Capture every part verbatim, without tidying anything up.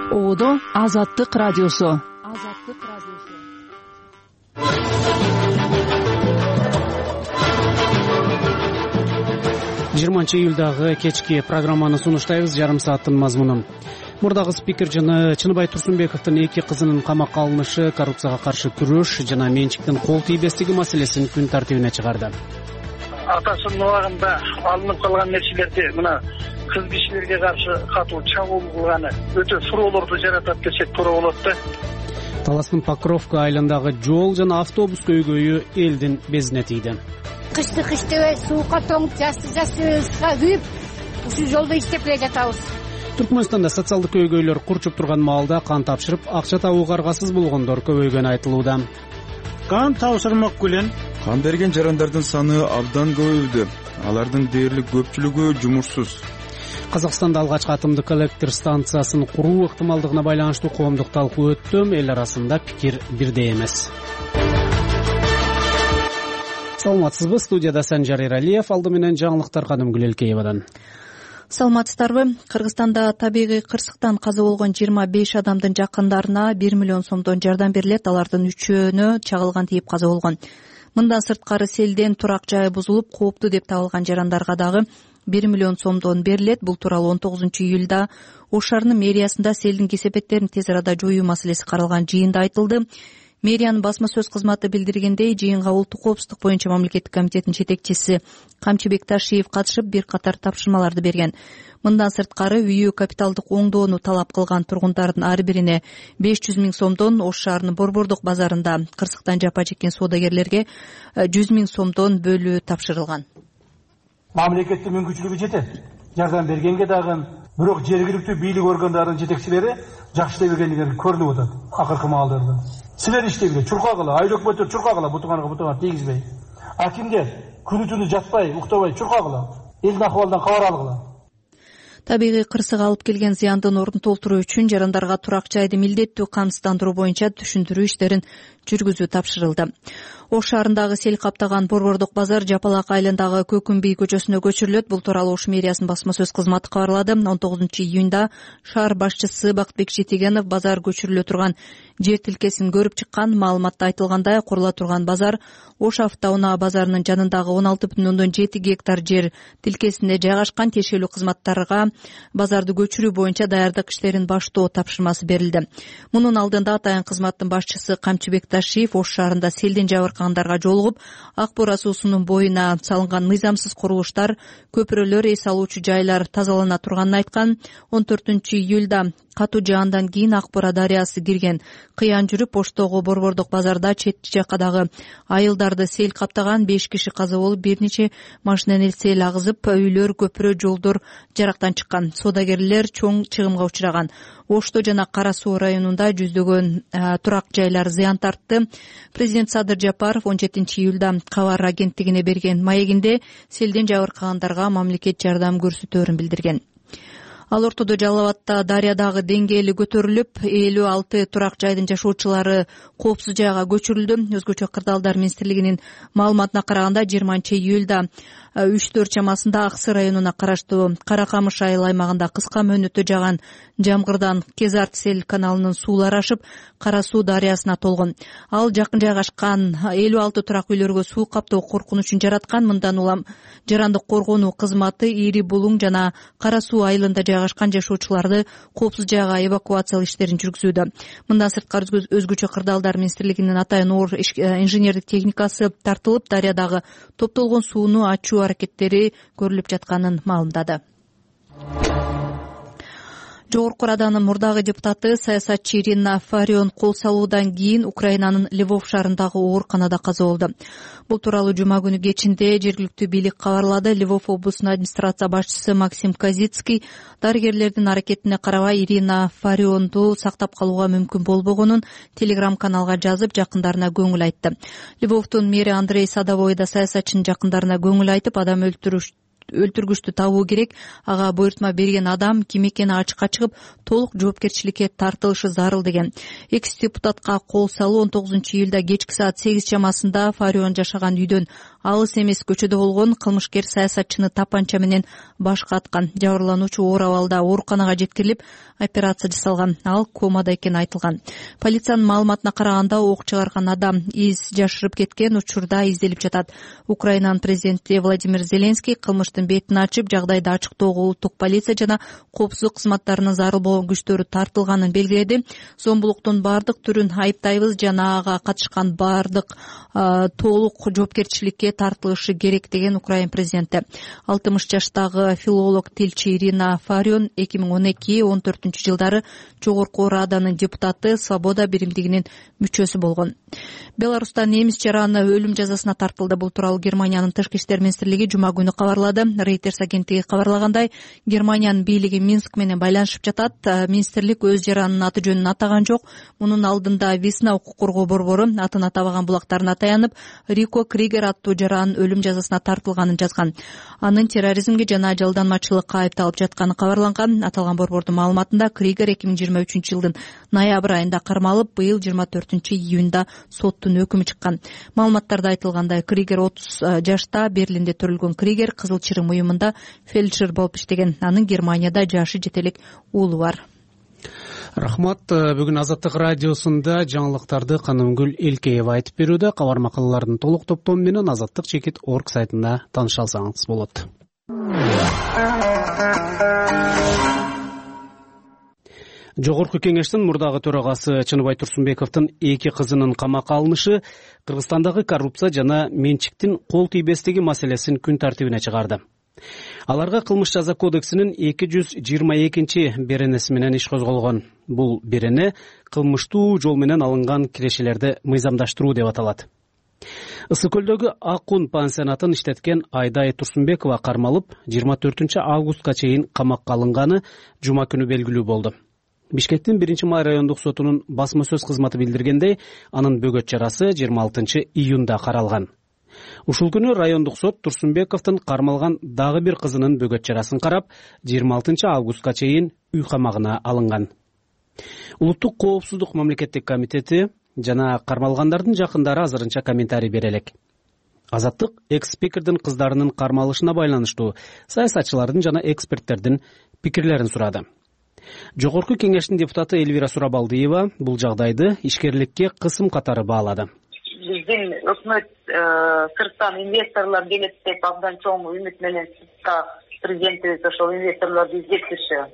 Оодо Азаттык радиосу. Азаттык радиосу. жыйырманчы июлдагы кечки программаны сунуштайбыз. Жарым сааттын мазмуну. Мурдагы спикер жана Чыныбай Турсунбековдун эки кызынын камакка алынышы, коррупцияга каршы күрөш жана менчиктин кол тийбестиги маселесин күн тартибине чыгарды. Атасынын убагында алынып калган нерселерди мына кыз кишилерге каршы катуу чабуул кылганы өтө суроолорду жаратат десек туура болот да. Таластын Покровка айылындагы жол жана автобус көйгөйү элдин безине тийди. Кышты кыштыбай суукка тоңуп жасты жастыбызга күйүп ушул жолдо иштеп эле жатабыз. Түркмөнстанда социалдык көйгөйлөр курчуп турган маалда кан тапшырып, акча табууга аргасыз болгондор көбөйгөнү айтылууда. Кан тапшырмак менен кан берген жарандардын саны абдан көбөйдү. Алардын дээрлик көпчүлүгү жумушсуз. Казакстанда алгачкы атомдук электр станциясын куруу ыктымалдыгына байланыштуу коомдук талкуу өттү. Эл арасында пикир бирдей эмес. Саламатсызбы? Студияда Санжар Эралиев, алды менен жаңылыктар Кадым Гүлелкеевадан. Саламатсыздарбы? Кыргызстанда табигый кырсыктан каза болгон жыйырма беш адамдын жакындарына бир миллион сомдон жардам берилет. Алардын үчөөнө чагылган тийип каза болгон. Мындан сырткары селден турак жайы бузулуп, кооптуу деп табылган жарандарга дагы бир миллион сомдон берилет. Бул тууралуу он тогузунчу июлда Ош шаарынын мэриясында селдин кесепеттерин тез арада жоюу маселеси каралган жыйында айтылды. Мэриянын басма сөз кызматы билдиргендей, жыйынга улуттук коопсуздук боюнча мамлекеттик комитеттин жетекчиси Камчыбек Ташиев катышып, бир катар тапшырмаларды берген. Мындан сырткары үйү капиталдык оңдоону талап кылган тургундардын ар бирине беш жүз миң сомдон, Ош шаарынын Борбордук базарында кырсыктан жапа чеккен соодагерлерге жүз миң сомдон бөлүү тапшырылган. Мамлекеттин мүмкүнчүлүгү жетет. Жардам бергенге дагы, бирок жергиликтүү бийлик органдарынын жетекчилери жакшы иштебегендиги көрүнүп атат акыркы маалдарда. Силер иштегиле, чуркагыла, айыл өкмөттөр чуркагыла, бутуңарга бутуңар тийгизбей. Акимдер күнү түнү жатпай, уктабай чуркагыла, элдин акыбалынан кабар алгыла. Табигый кырсык алып келген зыяндын ордун толтуруу үчүн жарандарга турак жайды милдеттүү камсыздандыруу боюнча түшүндүрүү иштерин жүргүзүү тапшырылды. Ош шаарындагы сел каптаган Борбордук базар Жапалак айылындагы Көкүмбий көчөсүнө көчүрүлөт. Бул тууралуу Ош мэриясынын басма сөз кызматы кабарлады. он тогузунчу июнда шаар башчысы Бактыбек Жетигенов базар көчүрүлө турган жер тилкесин көрүп чыккан. Маалыматта айтылгандай, курула турган базар Ош автоунаа базарынын жанындагы он алты бүтүн ондон жети гектар жер тилкесинде жайгашкан. Тиешелүү кызматтарга базарды көчүрүү боюнча даярдык иштерин баштоо тапшырмасы берилди. Мунун алдында атайын кызматтын башчысы Камчыбек Ташиев Ош шаарында селден жабыркагандарга жолугуп, Ак Бура суусунун боюна салынган мыйзамсыз курулуштар, көпүрөлөр, эс алуучу жайлар тазалана турганын айткан. он төртүнчү июлда катуу жаандан кийин Ак Бура дарыясы кирген. Кыян жүрүп, Оштогу Борбордук базарда чет жакадагы айылдарды сел каптаган. беш киши каза болуп, бир нече машинанын сел агызып, үйлөр, көпүрө, жолдор жарактан чыккан. Соодагерлер чоң чыгымга учураган. Ошто жана Кара Суу районунда жүздөгөн ә, турак жайлар зыян тартты. Президент Садыр Жапаров он жетинчи июлда кабар агенттигине берген маегинде селден жабыркагандарга мамлекет жардам көрсөтөөрүн билдирген. Ал ортодо Жалал Абадта дарыядагы деңгээли көтөрүлүп, элүү алты турак жайдын жашоочулары коопсуз жайга көчүрүлдү. Өзгөчө кырдаалдар министрлигинин маалыматына караганда, жыйырманчы июлда үч төрт чамасында Аксы районуна караштуу Кара Камыш айыл аймагында кыска мөөнөттө жаган жамгырдан Кезарт сел каналынын суулары ашып, Кара Суу дарыясына толгон. Ал жакын жайгашкан элүү алты турак үйлөргө суу каптоо коркунучун жараткан. Мындан улам жарандык коргонуу кызматы Ири Булуң жана Кара Суу айылында жайгашкан жашоочуларды коопсуз жайга эвакуациялоо иштерин жүргүзүүдө. Мындан сырткары өзгөчө кырдаалдар министрлигинин атайын оор инженердик техникасы тартылып, дарыядагы топтолгон сууну ачуу аракеттери көрүлүп жатканын маалымдады. Жогорку Раданын мурдагы депутаты, саясатчы Ирина Фарион кол салуудан кийин Украинанын Львов шаарындагы ооруканада каза болду. Бул тууралуу жума күнү кечинде жергиликтүү бийлик кабарлады. Львов облусунун администрация башчысы Максим Казицкий дарыгерлердин аракетине карабай Ирина Фарионду сактап калууга мүмкүн болбогонун телеграм-каналга жазып, жакындарына көңүл айтты. Львовдун мэри Андрей Садовой да саясатчынын жакындарына көңүл айтып, адам өлтүрүш өлтүргүчтү табуу керек. Ага буйртма берген адам ким экени ачыкка чыгып, толук жоопкерчиликке тартылышы зарыл деген. Экс депутатка кол салуу он тогузунчу июлда кечки саат сегиз чамасында Фарион жашаган үйдөн алыс эмес көчөдө болгон кылмышкер саясатчыны тапанча менен башка аткан. Жабырлануучу оор абалда ооруканага жеткирилип, операция жасалган. Ал комада экени айтылган. Полициянын маалыматына караганда ок чыгарган адам из жашырып кеткен учурда изделип жатат. Украинанын президенти Владимир Зеленский кылмыштын бетин ачып, жагдайды ачыктоого улуттук полиция жана коопсуздук кызматтарынын зарыл болгон күчтөрү тартылганын белгиледи. Зомбулуктун бардык түрүн айыптайбыз жана ага катышкан бардык толук жоопкерчиликке тартылышы керек деген Украин президенти. алтымыш жаштагы филолог тилчи Ирина Фарион эки миң он эки он төртүнчү жылдары Жогорку Раданын депутаты, Свобода биримдигинин мүчөсү болгон. Беларуста немис жараны өлүм жазасына тартылды. Бул тууралуу Германиянын тышкы иштер министрлиги жума күнү кабарлады. Reuters агенттиги кабарлагандай, Германиянын бийлиги Минск менен байланышып жатат. Министрлик өз жаранынын аты жөнүн атаган жок. Мунун алдында Весна укук коргоо борбору атын атабаган булактарына таянып, Рико Кригер аттуу жаранын өлүм жазасына тартылганын жазган. Анын терроризмге жана жалданмачылыкка айыпталып жатканы кабарланган. Аталган борбордун маалыматында Кригер эки миң жыйырма үчүнчү жылдын ноябрь айында кармалып, быйыл жыйырма төртүнчү июнда соттун өкүмү чыккан. Маалыматтарда айтылгандай, Кригер отуз жашта, Берлинде төрөлгөн Кригер Кызыл Чырым уюмунда фельдшер болуп иштеген. Анын Германияда жашы жете элек уулу бар. Рахмат. Бүгүн Азаттык радиосунда жаңылыктарды Канымгүл Элкеева айтып берүүдө. Кабар макалалардын толук топтому менен азаттык чекит точка орг сайтында тааныша алсаңыз болот. Жогорку кеңештин мурдагы төрагасы Чыныбай Турсунбековдун эки кызынын камакка алынышы Кыргызстандагы коррупция жана менчиктин кол тийбестиги маселесин күн тартибине чыгарды. Аларга кылмыш жаза кодексинин эки жүз жыйырма экинчи беренеси менен иш козголгон. Бул берене кылмыштуу жол менен алынган кирешелерди мыйзамдаштыруу деп аталат. Ысык көлдөгү Акун пансионатын иштеткен Айдай Турсунбекова кармалып, жыйырма төртүнчү августка чейин камакка алынганы жума күнү белгилүү болду. Бишкектин биринчи май райондук сотунун басма сөз кызматы билдиргендей, анын бөгөт чарасы жыйырма алтынчы июнда каралган. Ушул күнү райондук сот Турсунбековдун кармалган дагы бир кызынын бөгөт чарасын карап, жыйырма алтынчы августка чейин үй камагына алынган. Улуттук коопсуздук мамлекеттик комитети жана кармалгандардын жакындары азырынча комментарий бере элек. Азаттык экс-спикердин кыздарынын кармалышына байланыштуу саясатчылардын жана эксперттердин пикирлерин сурады. Жогорку кеңештин депутаты Элвира Сурабалдиева бул жагдайды ишкерликке кысым катары баалады. Биздин өкмөт сырттан инвесторлор келет деп абдан чоң үмүт менен президентибиз ошол инвесторлорду издептирчү.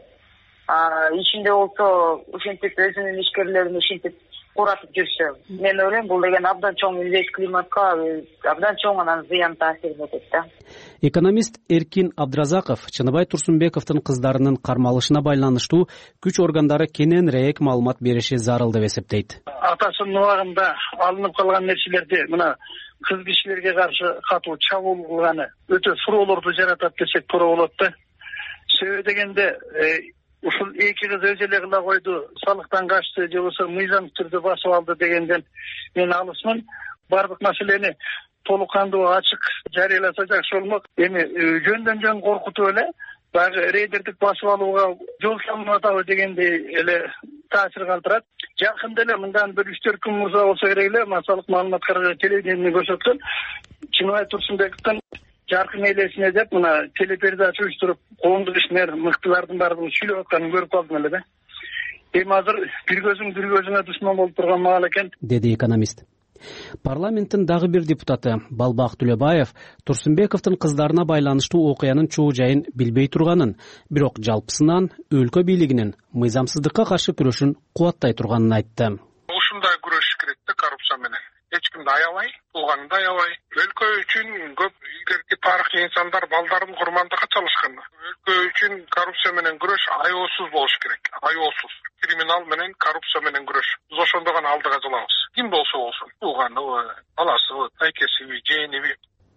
Ичинде болсо ушинтип өзүнүн ишкерлерин ушинтип куратып жүрчү. Мен ойлойм, бул деген абдан чоң инвест климатка абдан чоң анан зыян таасирин этет да. Экономист Эркин Абдразаков Чыныбай Турсунбековдун кыздарынын кармалышына байланыштуу күч органдары кененирээк маалымат бериши зарыл деп эсептейт. Атасынын убагында алынып калган нерселерди мына кыз кишилерге каршы катуу чабуул кылганы өтө суроолорду жаратат десек туура болот да. Себеби дегенде ушул эки кыз өз эле кыла койду, салыктан качты же болбосо мыйзам түрдө басып алды дегенден мен алысмын. Бардык маселени толук кандуу ачык жарыяласа жакшы болмок. Эми жөндөн жөн коркутуп эле баягы рейдердик басып алууга жол салынып атабы дегендей эле таасир калтырат. Жакында эле мындан бир үч төрт күн мурда болсо керек эле массалык маалыматтарга телевидение көрсөткөн Чыныбай Турсунбековдун жаркын элесине деп мына телепередача уюштуруп коомдук ишмер мыктылардын баардыгын сүйлөп атканын көрүп калдым эле да. Эми азыр бир көзүң бир көзүңө душман болуп турган маал экен, деди экономист. Парламенттин дагы бир депутаты Балбак Түлөбаев Турсунбековдун кыздарына байланыштуу окуянын чоо жайын билбей турганын, бирок жалпысынан өлкө бийлигинин мыйзамсыздыкка каршы күрөшүн кубаттай турганын айтты. Ушундай күрөш керек да коррупция менен. Эч кимди аябай, тууганды аябай. Өлкө үчүн көп илгерки тарыхый инсандар балдарын курмандыкка чалышкан. Өлкө үчүн коррупция менен күрөш аеосуз болуш керек. Аеосуз. Криминал менен коррупция менен күрөш. Биз ошондо гана алдыга жылабыз. Ким болсо болсун. Тууганыбы, баласыбы, айкесиби, жээниби.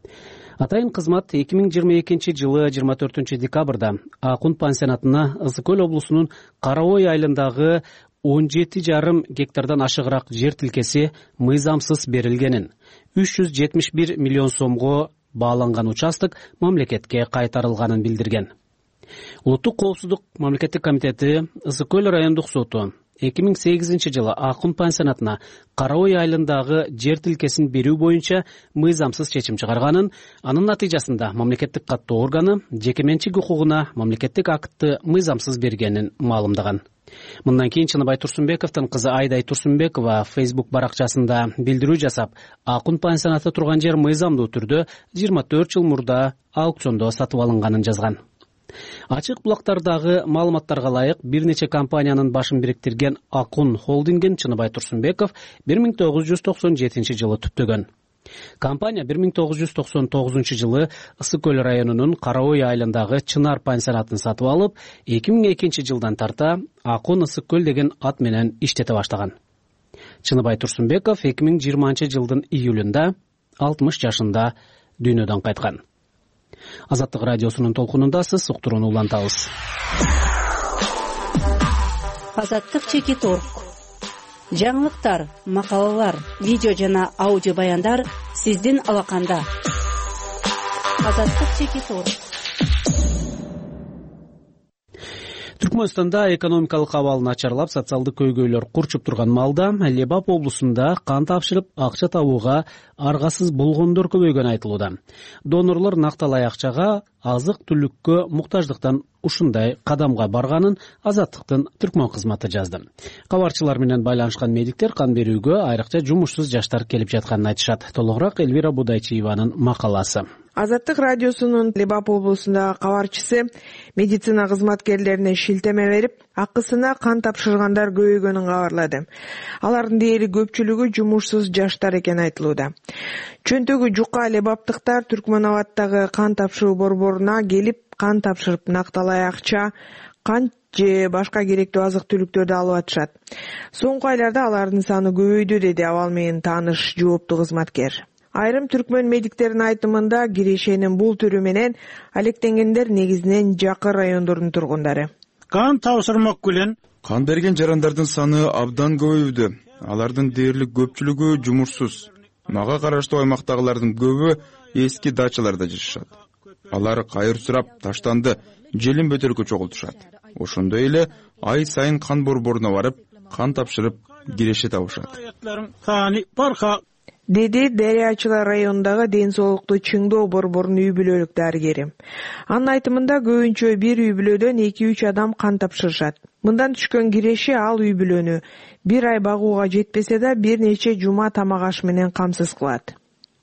Атайын кызмат эки миң жыйырма экинчи жылы жыйырма төртүнчү декабрда Акун пансионатына Ысык көл облусунун Кара Ой айылындагы он жети жарым гектардан ашыгыраак жер тилкеси мыйзамсыз берилгенин, үч жүз жетимиш бир миллион сомго бааланган участок мамлекетке кайтарылганын билдирген. Улуттук коопсуздук мамлекеттик комитети Ысык көл райондук соту эки миң сегизинчи жылы Акун пансионатына Кара Ой айылындагы жер тилкесин берүү боюнча мыйзамсыз чечим чыгарганын, анын натыйжасында мамлекеттик каттоо органы жеке менчик укугуна мамлекеттик актты мыйзамсыз бергенин маалымдаган. Мындан кийин Чыныбай Турсунбековдун кызы Айдай Турсунбекова Facebook баракчасында билдирүү жасап, Акун пансионаты турган жер мыйзамдуу түрдө жыйырма төрт жыл мурда аукциондо сатып алынганын жазган. Ачык булактардагы маалыматтарга ылайык бир нече компаниянын башын бириктирген Акун холдингин Чыныбай Турсунбеков бир миң тогуз жүз токсон жетинчи жылы түптөгөн. Компания бир миң тогуз жүз токсон тогузунчу жылы Ысык көл районунун Кара Ой айылындагы Чынар пансионатын сатып алып, эки миң экинчи жылдан тарта Акун Ысык көл деген ат менен иштете баштаган. Чыныбай Турсунбеков эки миң жыйырманчы жылдын июлунда алтымыш жашында дүйнөдөн кайткан. Азаттык радиосунун толкунундасыз, уктурууну улантабыз. Азаттык чекит орг. Жаңылыктар, макалалар, видео жана аудио баяндар сиздин алаканда. Азаттык чекит орг. Түркмөнстанда экономикалык абал начарлап, социалдык көйгөйлөр курчуп турган маалда Лебап облусунда кан тапшырып акча табууга аргасыз болгондор көбөйгөнү айтылууда. Донорлор накталай акчага азык-түлүккө муктаждыктан ушундай кадамга барганын Азаттыктын Түркмөн кызматы жазды. Кабарчылар менен байланышкан медиктер кан берүүгө айрыкча жумушсуз жаштар келип жатканын айтышат. Толугураак Элвира Будайчиеванын макаласы. Азаттык радиосунун Лебап облусундагы кабарчысы медицина кызматкерлерине шилтеме берип, акысына кан тапшыргандар көбөйгөнүн кабарлады. Алардын дээрлик көпчүлүгү жумушсуз жаштар экени айтылууда. Чөнтөгү жука лебаптыктар Түркмөнабадтагы кан тапшыруу борборуна келип, кан тапшырып накталай акча, кан же башка керектүү азык-түлүктөрдү алып атышат. Соңку айларда алардын саны көбөйдү, деди абал менен тааныш жооптуу кызматкер. Айрым түркмөн медиктеринин айтымында кирешенин бул түрү менен алектенгендер негизинен жакын райондордун тургундары. Кан тапшырмак менен кан берген жарандардын саны абдан көбөйдү. Алардын дээрлик көпчүлүгү жумушсуз. Мага караштуу аймактагылардын көбү эски дачаларда жашашат. Алар кайыр сурап, таштанды, желин бөтөркө чогултушат. Ошондой эле ай сайын кан борборуна барып, кан тапшырып киреше табышат. Деди Дарыячылар районундагы ден соолукту чыңдоо борборунун үй бүлөлүк дарыгери. Анын айтымында көбүнчө бир үй бүлөдөн эки үч адам кан тапшырышат. Мындан түшкөн киреше ал үй бүлөнү бир ай багууга жетпесе да бир нече жума тамак аш менен камсыз кылат.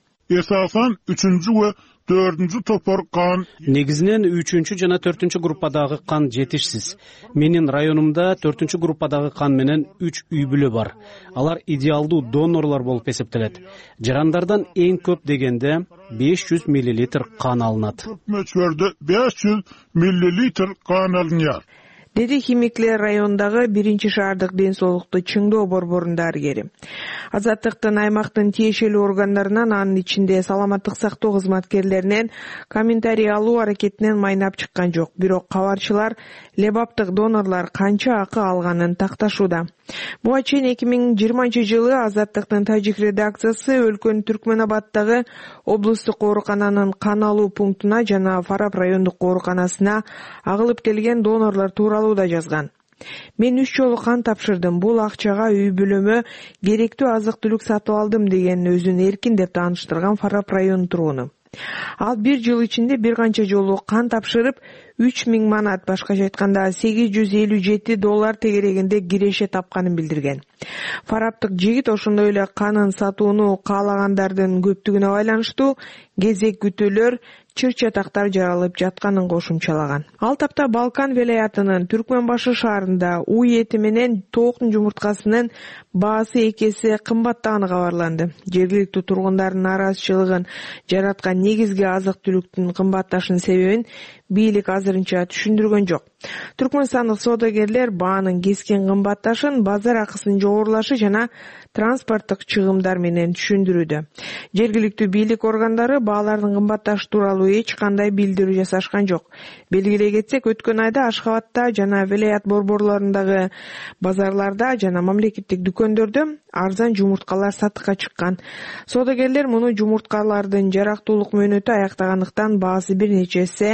Эсасан үчүнчү ва төртүнчү топор кан. Негизинен үчүнчү жана төртүнчү группадагы кан жетишсиз. Менин районумда төртүнчү группадагы кан менен үч үй бүлө бар. Алар идеалдуу донорлор болуп эсептелет. Жарандардан эң көп дегенде беш жүз миллилитр кан алынат. Мөчөрдө беш жүз миллилитр кан алынат. Деди Химиклер районундагы биринчи шаардык ден соолукту чыңдоо борборунун дарыгери. Азаттыктын аймактын тиешелүү органдарынан, анын ичинде саламаттык сактоо кызматкерлеринен комментарий алуу аракетинен майнап чыккан жок. Бирок кабарчылар лебаптык донорлор канча акы алганын такташууда. Буга чейин эки миң жыйырманчы жылы Азаттыктын тажик редакциясы өлкөнүн Түркмөнабадтагы облустук оорукананын кан алуу пунктуна жана Фарап райондук ооруканасына агылып келген донорлор тууралуу да жазган. Мен үч жолу кан тапшырдым. Бул акчага үй бүлөмө керектүү азык-түлүк сатып алдым деген өзүн эркин деп тааныштырган Фарап районунун тургуну. Ал бир жыл ичинде бир канча жолу кан тапшырып, үч миң манат, башкача айтканда сегиз жүз элүү жети доллар тегерегинде киреше тапканын билдирген. Фараптык жигит ошондой эле канын сатууну каалагандардын көптүгүнө байланыштуу кезек күтүүлөр, чыр-чатактар жаралып жатканын кошумчалаган. Ал тапта Балкан велаятынын Түркмөнбашы шаарында уй эти менен тооктун жумурткасынын баасы эки эсе кымбаттаганы кабарланды. Жергиликтүү тургундардын нааразычылыгын жараткан негизги азык-түлүктүн кымбатташынын себебин бийлик азырынча түшүндүргөн жок. Түркмөнстандык соодагерлер баанын кескен кымбатташын базар акысынын жогорулашы жана транспорттук чыгымдар менен түшүндүрүүдө. Жергиликтүү бийлик органдары баалардын кымбатташы тууралуу эч кандай билдирүү жасашкан жок. Белгилей кетсек, өткөн айда Ашхабадта жана Велаят борборлорундагы базарларда жана мамлекеттик дүкөндөрдө арзан жумурткалар сатыкка чыккан. Соодагерлер муну жумурткалардын жарактуулук мөөнөтү аяктагандыктан баасы бир нече эсе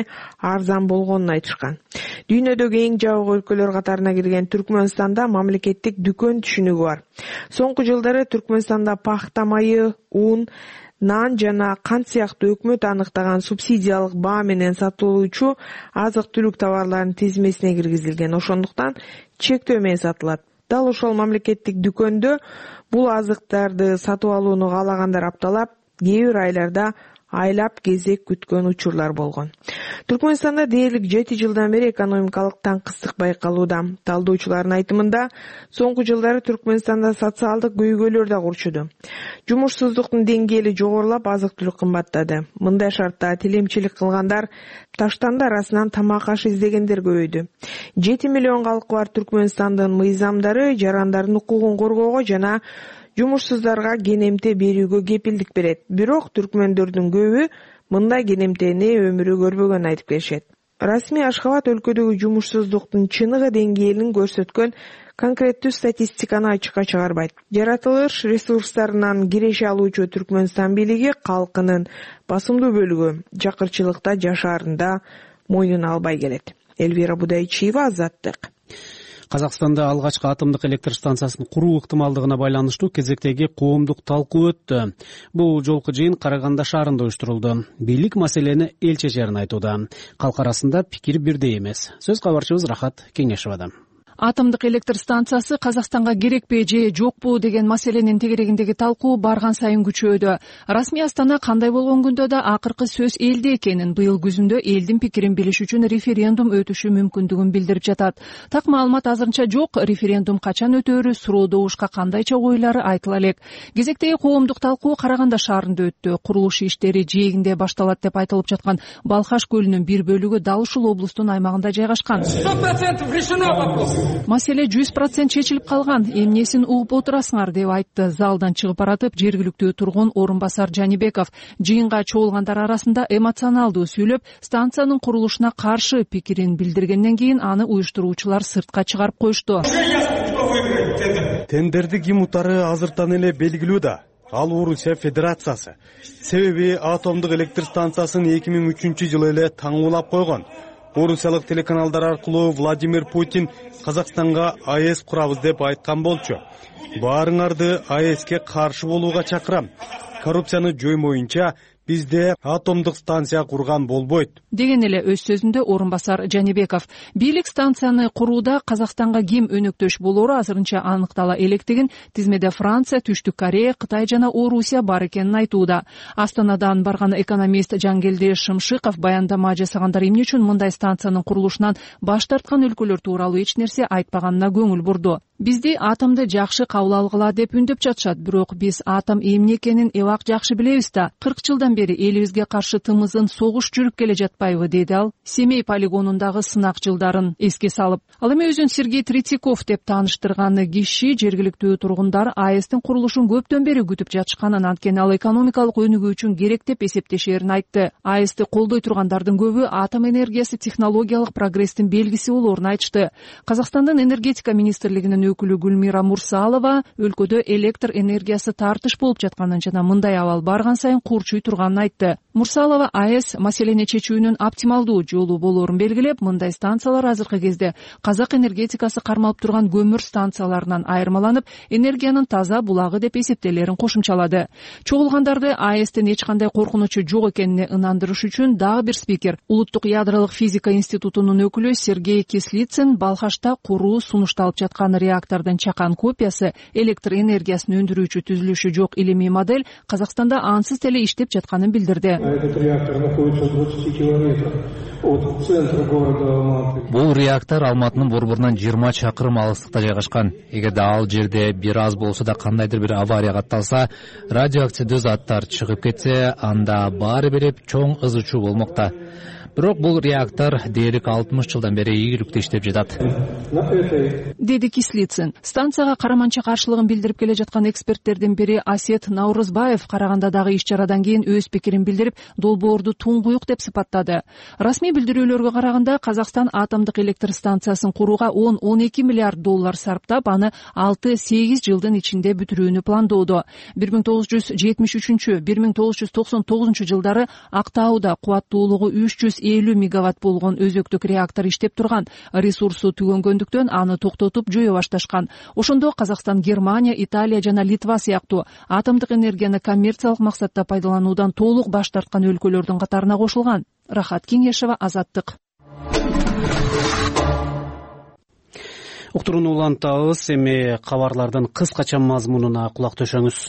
арзан болгонун айтышкан. Дүйнөдөгү эң жабык өлкөлөр катарына кирген Түркмөнстанда мамлекеттик дүкөн түшүнүгү бар. Соңку жылдары Түркмөнстанда пахта майы, ун, нан жана кант сыяктуу өкмөт аныктаган субсидиялык баа менен сатылуучу азык-түлүк товарларынын тизмесине киргизилген. Ошондуктан чектөө менен сатылат. Дал ошол мамлекеттик дүкөндө бул азыктарды сатып алууну каалагандар апталап, кээ бир айларда айлап кезек күткөн учурлар болгон. Түркмөнстанда дээрлик жети жылдан бери экономикалык таңкыстык байкалууда. Талдоочулардын айтымында, соңку жылдары Түркмөнстанда социалдык көйгөйлөр да курчуду. Жумушсуздуктун деңгээли жогорулап, азык-түлүк кымбаттады. Мындай шартта тилемчилик кылгандар таштанды арасынан тамак аш издегендер көбөйдү. жети миллион калкы бар Түркмөнстандын мыйзамдары жарандардын укугун коргоого жана жумушсуздарга кенемте берүүгө кепилдик берет. Бирок түркмөндөрдүн көбү мындай кенемтени өмүрү көрбөгөнүн айтып келишет. Расмий Ашхабад өлкөдөгү жумушсуздуктун чыныгы деңгээлин көрсөткөн конкреттүү статистиканы ачыкка чыгарбайт. Жаратылыш ресурстарынан киреше алуучу Түркмөнстан бийлиги калкынын басымдуу бөлүгү жакырчылыкта жашаарында мойнуна албай келет. Эльвира Будайчиева, Азаттык. Казакстанда алгачкы атомдук электр станциясын куруу ыктымалдыгына байланыштуу кезектеги коомдук талкуу өттү. Бул жолку жыйын Караганда шаарында уюштурулду. Бийлик маселени эл чечерин айтууда. Калк арасында пикир бирдей эмес. Сөз кабарчыбыз Рахат Кеңешовада. Атомдук электр станциясы Казакстанга керекпи же жокпу деген маселенин тегерегиндеги талкуу барган сайын күчөдү. Расмий Астана кандай болгон күндө да акыркы сөз элде экенин, быйыл күзүндө элдин пикирин билиш үчүн референдум өтүшү мүмкүндүгүн билдирип жатат. Так маалымат азырынча жок. Референдум качан өтөөрү суроо добушка кандайча ойлары айтыла элек. Кезектеги коомдук талкуу Караганда шаарында өттү. Курулуш иштери жээгинде башталат деп айтылып жаткан Балхаш көлүнүн бир бөлүгү дал ушул облустун аймагында жайгашкан. сто процентов решено вопрос. Маселе жүз процент чечилип калган. Эмнесин угуп отурасыңар деп айтты залдан чыгып баратып жергиликтүү тургун орун басар Жанибеков. Жыйынга чогулгандар арасында эмоционалдуу сүйлөп, станциянын курулушуна каршы пикирин билдиргенден кийин аны уюштуруучулар сыртка чыгарып коюшту. Тендерди ким утары азыртан эле белгилүү да. Ал Орусия Федерациясы. Себеби атомдук электр станциясын эки миң үчүнчү жылы эле таңуулап койгон. Орусиялык телеканалдар аркылуу Владимир Путин Казакстанга АЭС курабыз деп айткан болчу. Баарыңарды АЭСке каршы болууга чакырам. Коррупцияны жоймоюнча бизде атомдук станция курган болбойт деген эле өз сөзүндө орун басар Жанибеков. Бийлик станцияны курууда Казакстанга ким өнөктөш болору азырынча аныктала электигин, тизмеде Франция, Түштүк Корея, Кытай жана Орусия бар экенин айтууда. Астанадан барган экономист Жангелди Шымшыков баяндама жасагандар эмне үчүн мындай станциянын курулушунан баш тарткан өлкөлөр тууралуу эч нерсе айтпаганына көңүл бурду. Бизди атомду жакшы кабыл алгыла деп үндөп жатышат, бирок биз атом эмне экенин эбак жакшы билебиз да. кырк жылдан бери элибизге каршы тымызын согуш жүрүп келе жатпайбы, деди ал Семей полигонундагы сынак жылдарын эске салып. Ал эми өзүн Сергей Третьяков деп тааныштырган киши жергиликтүү тургундар АЭСтин курулушун көптөн бери күтүп жатышканын, анткени ал экономикалык өнүгүү үчүн керек деп эсептешерин айтты. АЭСти колдой тургандардын көбү атом энергиясы технологиялык прогресстин белгиси болоорун айтышты. Казакстандын энергетика министрлигинин өкүлү Гүлмира Мурсалова өлкөдө электр энергиясы тартыш болуп жатканын жана мындай абал барган сайын курчуй турганын айтты. Мурсалова АЭС маселени чечүүнүн оптималдуу жолу болоорун белгилеп, мындай станциялар азыркы кезде казак энергетикасы кармалып турган көмүр станцияларынан айырмаланып, энергиянын таза булагы деп эсептелерин кошумчалады. Чогулгандарды АЭСтен эч кандай коркунучу жок экенине ынандырыш үчүн дагы бир спикер, Улуттук ядролук физика институтунун өкүлү Сергей Кислицын Балхашта куруу сунушталып жаткан реактордун чакан копиясы, электр энергиясын өндүрүүчү түзүлүшү жок илимий модель Казакстанда ансыз эле иштеп жатканын билдирди. Этот реактор находится в двадцати километрах от центра города Алматы. Бул реактор Алматынын борборунан жыйырма чакырым алыстыкта жайгашкан. Эгерде ал жерде бир аз болсо да кандайдыр бир авария катталса, радиоактивдүү заттар чыгып кетсе, анда баары бир чоң ыз чуу болмокта. Бирок бул реактор дээрлик алтымыш жылдан бери ийгиликтүү иштеп жатат, деди Кислицын. Станцияга караманча каршылыгын билдирип келе жаткан эксперттердин бири Асет Наурызбаев Карагандадагы иш-чарадан кийин өз пикирин билдирип, долбоорду туңгуюк деп сыпаттады. Расмий билдирүүлөргө караганда, Казакстан атомдук электр станциясын курууга он он эки миллиард доллар сарптап, аны алты сегиз жылдын ичинде бүтүрүүнү пландоодо. бир миң тогуз жүз жетимиш үчүнчү — бир миң тогуз жүз токсон тогузунчу жылдары Актауда кубаттуулугу үч жүз элүү мегаватт болгон өзөктүк реактор иштеп турган. Ресурсу түгөнгөндүктөн аны токтотуп жое башташкан. Ошондо Казакстан, Германия, Италия жана Литва сыяктуу атомдук энергияны коммерциялык максатта пайдалануудан толук баш тарткан өлкөлөрдүн катарына кошулган. Рахат Кеңешева, Азаттык. Уктурууну улантабыз, эми кабарлардын кыскача мазмунуна кулак төшөңүз.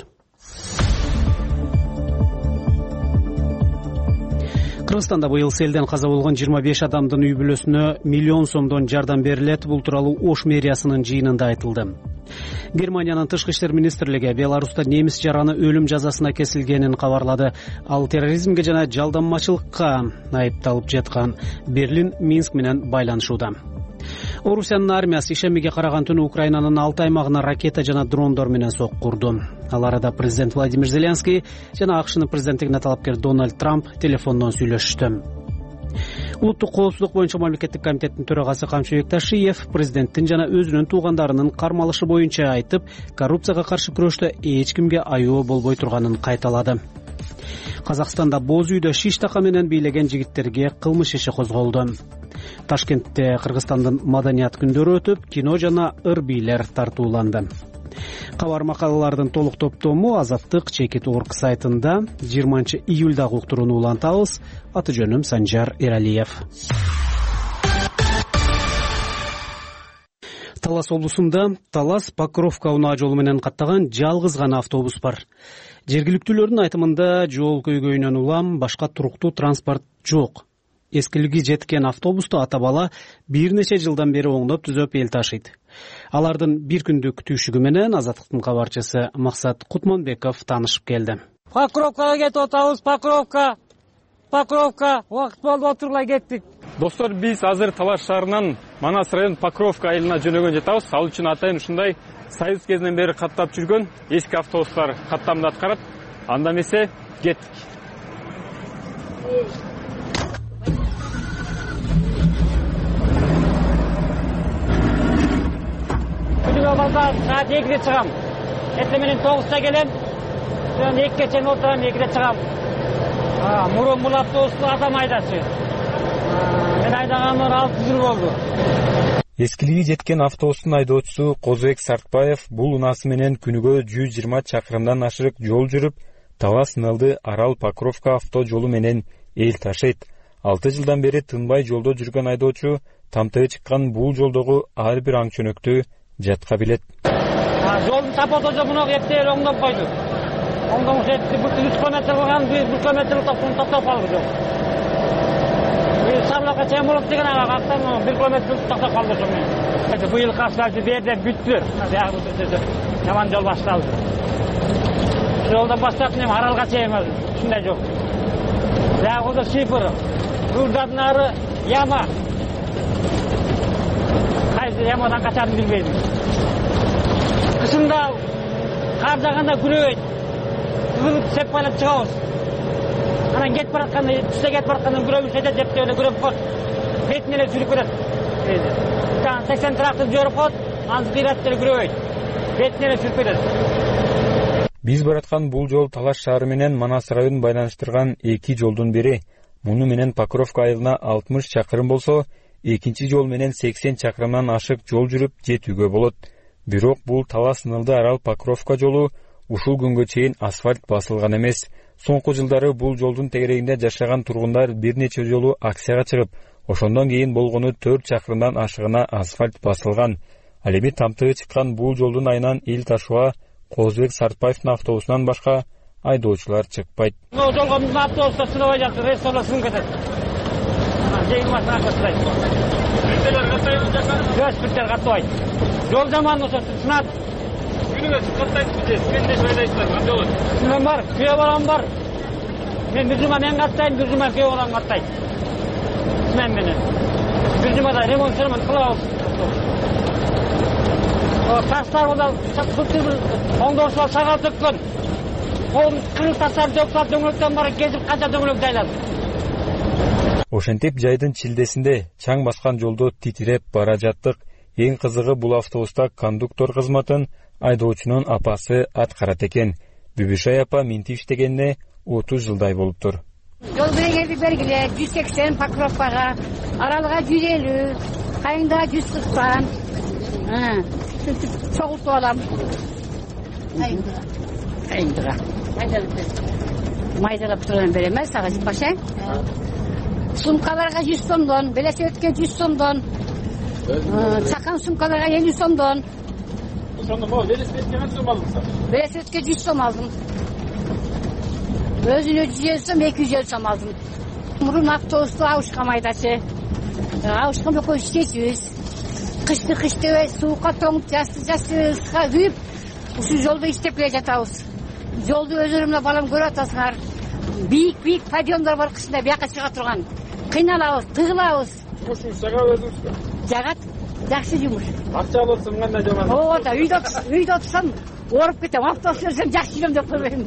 Кыргызстанда быйыл селден каза болгон жыйырма беш адамдын үй бүлөсүнө миллион сомдон жардам берилет. Бул тууралуу Ош мэриясынын жыйынында айтылды. Германиянын тышкы иштер министрлиги Беларуста немис жараны өлүм жазасына кесилгенин кабарлады. Ал терроризмге жана жалданмачылыкка айыпталып жаткан. Берлин Минск менен байланышууда. Орусиянын армиясы ишемиге караган түнү Украинанын алты аймагына ракета жана дрондор менен соккурду. Ал арада президент Владимир Зеленский жана АКШнын президенттигине талапкер Дональд Трамп телефондон сүйлөшүштү. Улуттук коопсуздук боюнча мамлекеттик комитеттин төрагасы Камчыбек Ташиев президенттин жана өзүнүн туугандарынын кармалышы боюнча айтып, коррупцияга каршы күрөштө эч кимге аюу болбой турганын кайталады. Казакстанда боз үйдө шиш така менен бийлеген жигиттерге кылмыш иши козголду. Ташкентте Кыргызстандын маданият күндөрү өтүп, кино жана ыр бийлер тартууланды. Кабар макалалардын толук топтому Азаттык чекит орг сайтында жыйырманчы июлдагы уктурууну улантабыз. Аты жөнүм Санжар Эралиев. Талас облусунда Талас Покровка унаа жолу менен каттаган жалгыз гана автобус бар. Жергиликтүүлөрдүн айтымында жол көйгөйүнөн улам башка туруктуу транспорт жок. Эскилиги жеткен автобусту ата бала бир нече жылдан бери оңдоп түзөп эл ташыйт. Алардын бир күндүк түйшүгү менен Азаттыктын кабарчысы Максат Кутманбеков таанышып келди. Покровкага кетип атабыз, Покровка. Покровка, убакыт болду, отурлай кеттик. Достор, биз азыр Талаш шаарынан Манас район Покровка айылына жөнөгөн жатабыз. Ал үчүн атайын ушундай Союз кезинен бери каттап жүргөн эски автобустар каттамды аткарат. Анда эмесе кеттик. Күнүгө балдар саат экиде чыгам. Эртең менен тогузда келем. Соң экиге чейин отурам, экиде чыгам. Мурун бул автобусту адам айдачу. Мен айдаганыма алты жыл болду. Эскилиги жеткен автобустун айдоочусу Козбек Сартбаев бул унаасы менен күнүгө жүз жыйырма чакырымдан ашык жол жүрүп, Талас Нылды Арал Покровка авто жолу менен эл ташыйт. алты жылдан бери тынбай жолдо жүргөн айдоочу тамтыгы чыккан бул жолдогу ар бир аң чөнөктү жатка билет. Жолдун сапаты жомуна эптеп оңдоп койду. Оңдоңуш этти бул үч километр болгон, бир километр токтоп калды жол. Сарлакка чейин болот деген ага каттан бир километр токтоп калды жол. Быйыл каштарды берде бүттүр. Жаман жол башталды. Жолдон баштап эми Аралга чейин ушундай жол. Жагында шифр, Турдадын ары яма. Кайсы ямадан качарын билбейм. Кышында кар жаганда күрөйт. Кызылып сеп байлап чыгабыз. Анан кетип баратканда, түштө кетип баратканда күрөбүз жетет деп эле күрөп коет. Бетине эле жүрүп кетет. Жана сексен трактор жөрүп коет, анын кыйрат деле күрөйт. Бетине эле жүрүп кетет. Биз бараткан бул жол Талаш шаары менен Манас районун байланыштырган эки жолдун бири. Муну менен Покровка айылына алтымыш чакырым болсо, экинчи жол менен сексен чакырымдан ашык жол жүрүп жетүүгө болот. Бирок бул Талас Нылды Арал Покровка жолу ушул күнгө чейин асфальт басылган эмес. Соңку жылдары бул жолдун тегерегинде жашаган тургундар бир нече жолу акцияга чыгып, ошондон кийин болгону төрт чакырымдан ашыгына асфальт басылган. Ал эми тамтыгы чыккан бул жолдун айынан эл ташууга Козбек Сартбаевдин автобусунан башка айдоочулар чыкпайт. Жолго биздин автобустар чыдабай жатты, рейсорлор сынып кетет. Жеңилмасына каттайт. Биттер каттайбы жака? Жок, биттер каттабайт. Жол жаман болсо сынат. Күнүгө каттайсызбы же? Сен нече айдайсыздар? Кандай болот? Мен бар, күйөө балам бар. Мен бир жума мен каттайм, бир жума күйөө балам каттайт. Мен менен. Бир жумада ремонт ремонт кылабыз. Таштар одан оңдоушылар сагал төккөн. Ол кырык таштар төксөп дөңгөлөктөн бара кезип канча дөңгөлөк жайлады. Ошентип жайдын чилдесинде чаң баскан жолдо титиреп бара жаттык. Эң кызыгы бул автобуста кондуктор кызматын айдоочунун апасы аткарат экен. Бүбүшай апа минтип иштегенине отуз жылдай болуптур. жол киреңерди бергиле. жүз сексен Покровкага, Аралга жүз элүү, Кайыңдага жүз кырктан чогултуп алам. Кайыңдыга кайыңдыга майдалап турган берем сага башаң. Сумкаларга жүз сомдон, велосипедке жүз сомдон, чакан сумкаларга элүү сомдон. Ошондо могу велосипедке канча сом алдыңыз? Велосипедке жүз сом алдым. Өзүнө жүз элүү сом, эки жүз элүү сом алдым. Мурун автобусту абышка майдачы. Абышка менен иштейсиз. Кышты кыштыбай суукка тоңуп, жазды жазды ысыкка күйүп, ушул жолдо иштеп келе жатабыз. Жолду өздөрүм менен балам көрүп атасыңар. Бийик-бийик подъемдар бар кышында бияка чыга турган. Кыйналабыз, тыгылабыз. Ушул жагат өзүңүзгө? Жагат, жакшы жумуш. Акча алып атсам кандай жаман? Ооба, үйдө үйдө отурсам ооруп кетем. Автобус жүрсөм жакшы жүрөм деп койбойм.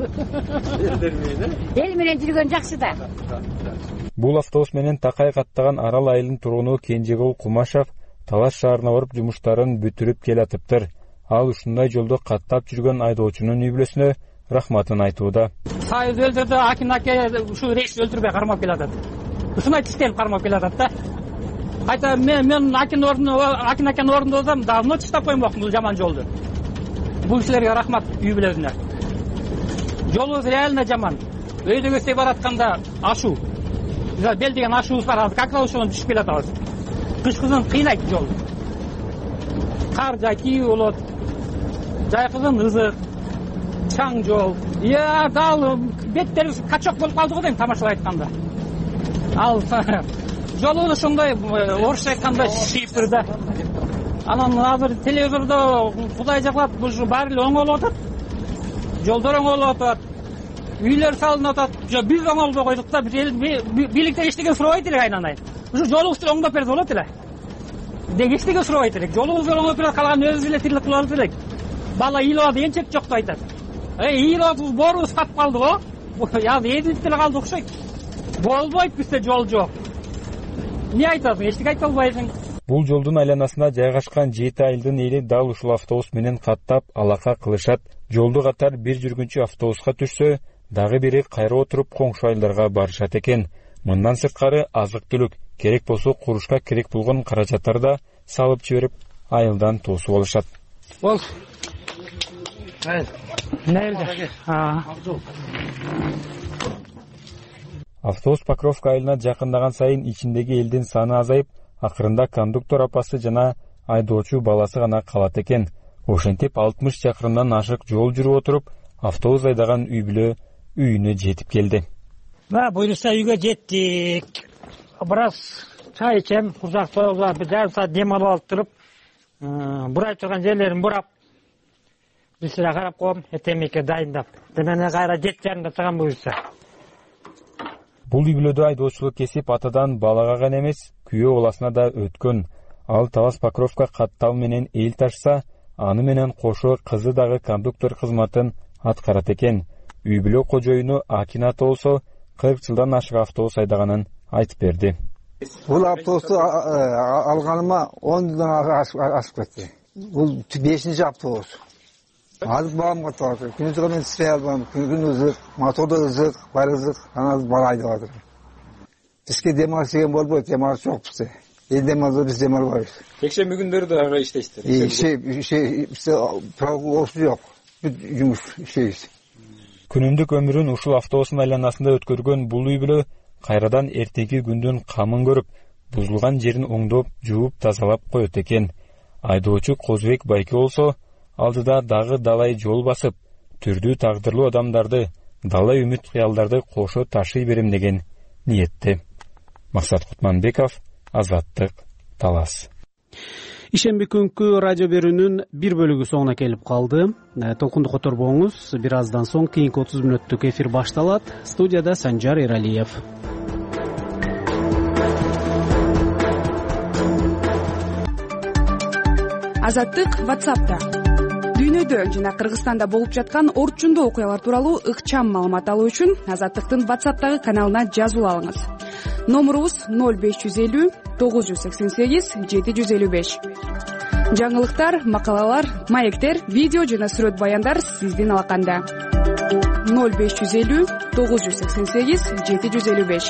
Эл менен жүргөн жакшы да. Бул автобус менен Такай каттаган Арал айылынын тургуну Кенжегул Кумашев Талаш шаарына барып жумуштарын бүтүрүп келатыптыр. Ал ушундай жолдо каттап жүргөн айдоочунун үй бүлөсүнө рахматын айтууда. Сайыз өлтүрдү, Акин аке ушул рейс өлтүрбөй кармап келатат. Ушундай тиштелип кармап келатат да. Кайта мен мен Акин ордуна, Акин акенин ордунда болсом, давно тиштап коймокмун бул жаман жолду. Бул кишилерге рахмат үй бүлөсүнө. Жолубуз реально жаман. Өйдө көздөй баратканда ашуу. Бел деген ашуубуз бар, азыр как ошондон түшүп келатабыз. Кышкызын кыйнайт жол. Кар жаки болот. Жайкызын ызык. Чаң жол. Я, дал беттерибиз качок болуп калды го дейм тамашалап айтканда. Ал жолубуз ошондой орусча айтканда шипыр да. Анан азыр телевизордо Кудай жаклап ушу баары эле оңолуп атат. Жолдор оңолуп атат. Үйлөр салынып атат. Жо биз оңолбой койдук да, бийликтен эчтеке сурабайт элек айнанай. Ушу жолубузду оңдоп берсе болот эле. Деги эчтеке сурабайт элек. Жолубузду оңдоп берсе калган өзүбүз эле тирлик кылып алып элек. Бала ыйлап энчек жок деп айтат. Эй, ыйлабыз борубуз катып калды го. Азыр эдилип деле калды окшойт. Болбойт бизде жол жок. Эмне айтасың? Эчтеке айта албайсың. Бул жолдун айланасында жайгашкан жети айылдын эли дал ушул автобус менен каттап алака кылышат. Жолду катар бир жүргүнчү автобуска түшсө, дагы бири кайра отуруп коңшу айылдарга барышат экен. Мындан сырткары азык-түлүк, керек болсо курушка керек болгон каражаттарды да салып жиберип, айылдан тосуп алышат. Бол. Нелде? Автобус Покровка айылына жакындаган сайын ичиндеги элдин саны азайып, акырында кондуктор апасы жана айдоочу баласы гана калат экен. Ошентип алтымыш чакырымдан ашык жол жүрүп отуруп, автобус айдаган үй бүлө үйүнө жетип келди. Ба, буйруса үйгө жеттик. Бир аз чай ичем, курсак тоюлган бир жарым саат дем алып алып туруп, бурайып турган жерлерин бурап, бир сыра карап коем, этемекке дайындап. Демене кайра жети жарымда чыгам буйруса. Бул үй бүлөдө айдоочулук кесип атадан балага гана эмес, күйөө баласына да өткөн. Ал Талас Покровка каттал менен эл ташса, аны менен кошо кызы дагы кондуктор кызматын аткарат экен. Үй бүлө кожоюну Акин ата болсо, кырк жылдан ашык автобус айдаганын айтып берди. Бул автобусту алганыма он жылдан ашып кетти. Бул бешинчи автобус. Азыр балам катып атат. Күнүгө мен иштей албайм. Күн ызык, мотордо ызык, бар ызык, анан бала айдап атат. Бизге демалыш деген болбойт, демалыш жок бизде. Эл демалды, биз демалбайбыз. Жекшемби күндөрү да ага иштейсиздер. Иште, бизде прогулоосу жок. Бүт жумуш иштейбиз. Күнүндүк өмүрүн ушул автобустун айланасында өткөргөн бул үй бүлө кайрадан эртеги күндүн камын көрүп, бузулган жерин оңдоп, жууп, тазалап коет экен. Айдоочу Козбек Байке болсо, алдыда дагы далай жол басып, түрдүү тагдырлуу адамдарды, далай үмүт кыялдарды кошо ташый берем деген ниетте. Максат Кутманбеков, Азаттык, Талас. Ишемби күнкү радио берүүнүн бир бөлүгү соңуна келип калды. Толкунду которбоңуз. Бир аздан соң кийинки отуз мүнөттүк эфир башталат. Студияда Санжар Эралиев. Азаттык WhatsApp'та. Дүйнөдө жана Кыргызстанда болуп жаткан орчундуу окуялар тууралуу ыкчам маалымат алуу үчүн Азаттыктын WhatsApp'тагы каналына жазылып алыңыз. Номерубуз ноль беш жүз элүү тогуз жүз сексен сегиз жети жүз элүү беш. Жаңылыктар, макалалар, маектер, видео жана сүрөт баяндар сиздин алаканда. ноль беш жүз элүү тогуз жүз сексен сегиз жети жүз элүү беш.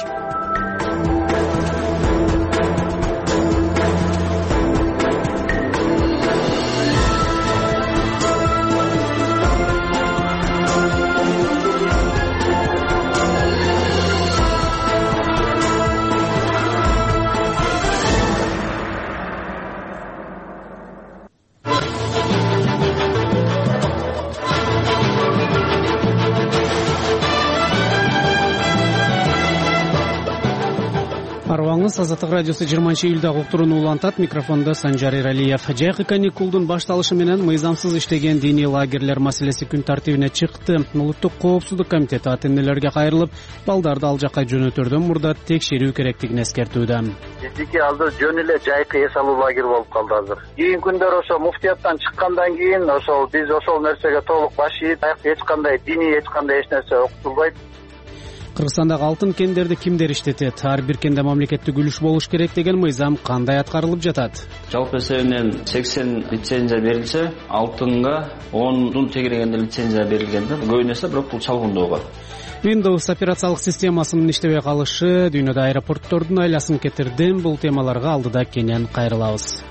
Арыбаңыз Азаттык радиосу жыйырманчы июлдагы уктурууну улантат. Микрофондо Санжар Эралиев. Жайкы каникулдун башталышы менен мыйзамсыз иштеген диний лагерлер маселеси күн тартибине чыкты. Улуттук коопсуздук комитети ата-энелерге кайрылып, балдарды ал жакка жөнөтөрдөн мурда текшерүү керектигин эскертүүдө. Эсики азыр жөн эле жайкы эс алуу лагери болуп калды азыр. Кийинки күндөр ошо муфтияттан чыккандан кийин ошол биз ошол нерсеге толук баш ийип, эч кандай диний эч кандай эч нерсе окутулбайт. Кыргызстандагы алтын кендерди кимдер иштетет? Ар бир кенде мамлекеттик үлүш болуш керек деген мыйзам кандай аткарылып жатат? Жалпы эсебинен сексен лицензия берилсе, алтынга ондун тегерегенде лицензия берилгенде, көбүн эсе бирок бул чалгындоого. Windows операциялык системасынын иштебей калышы дүйнөдө аэропорттордун айласын кетирди. Бул темаларга алдыда кенен кайрылабыз.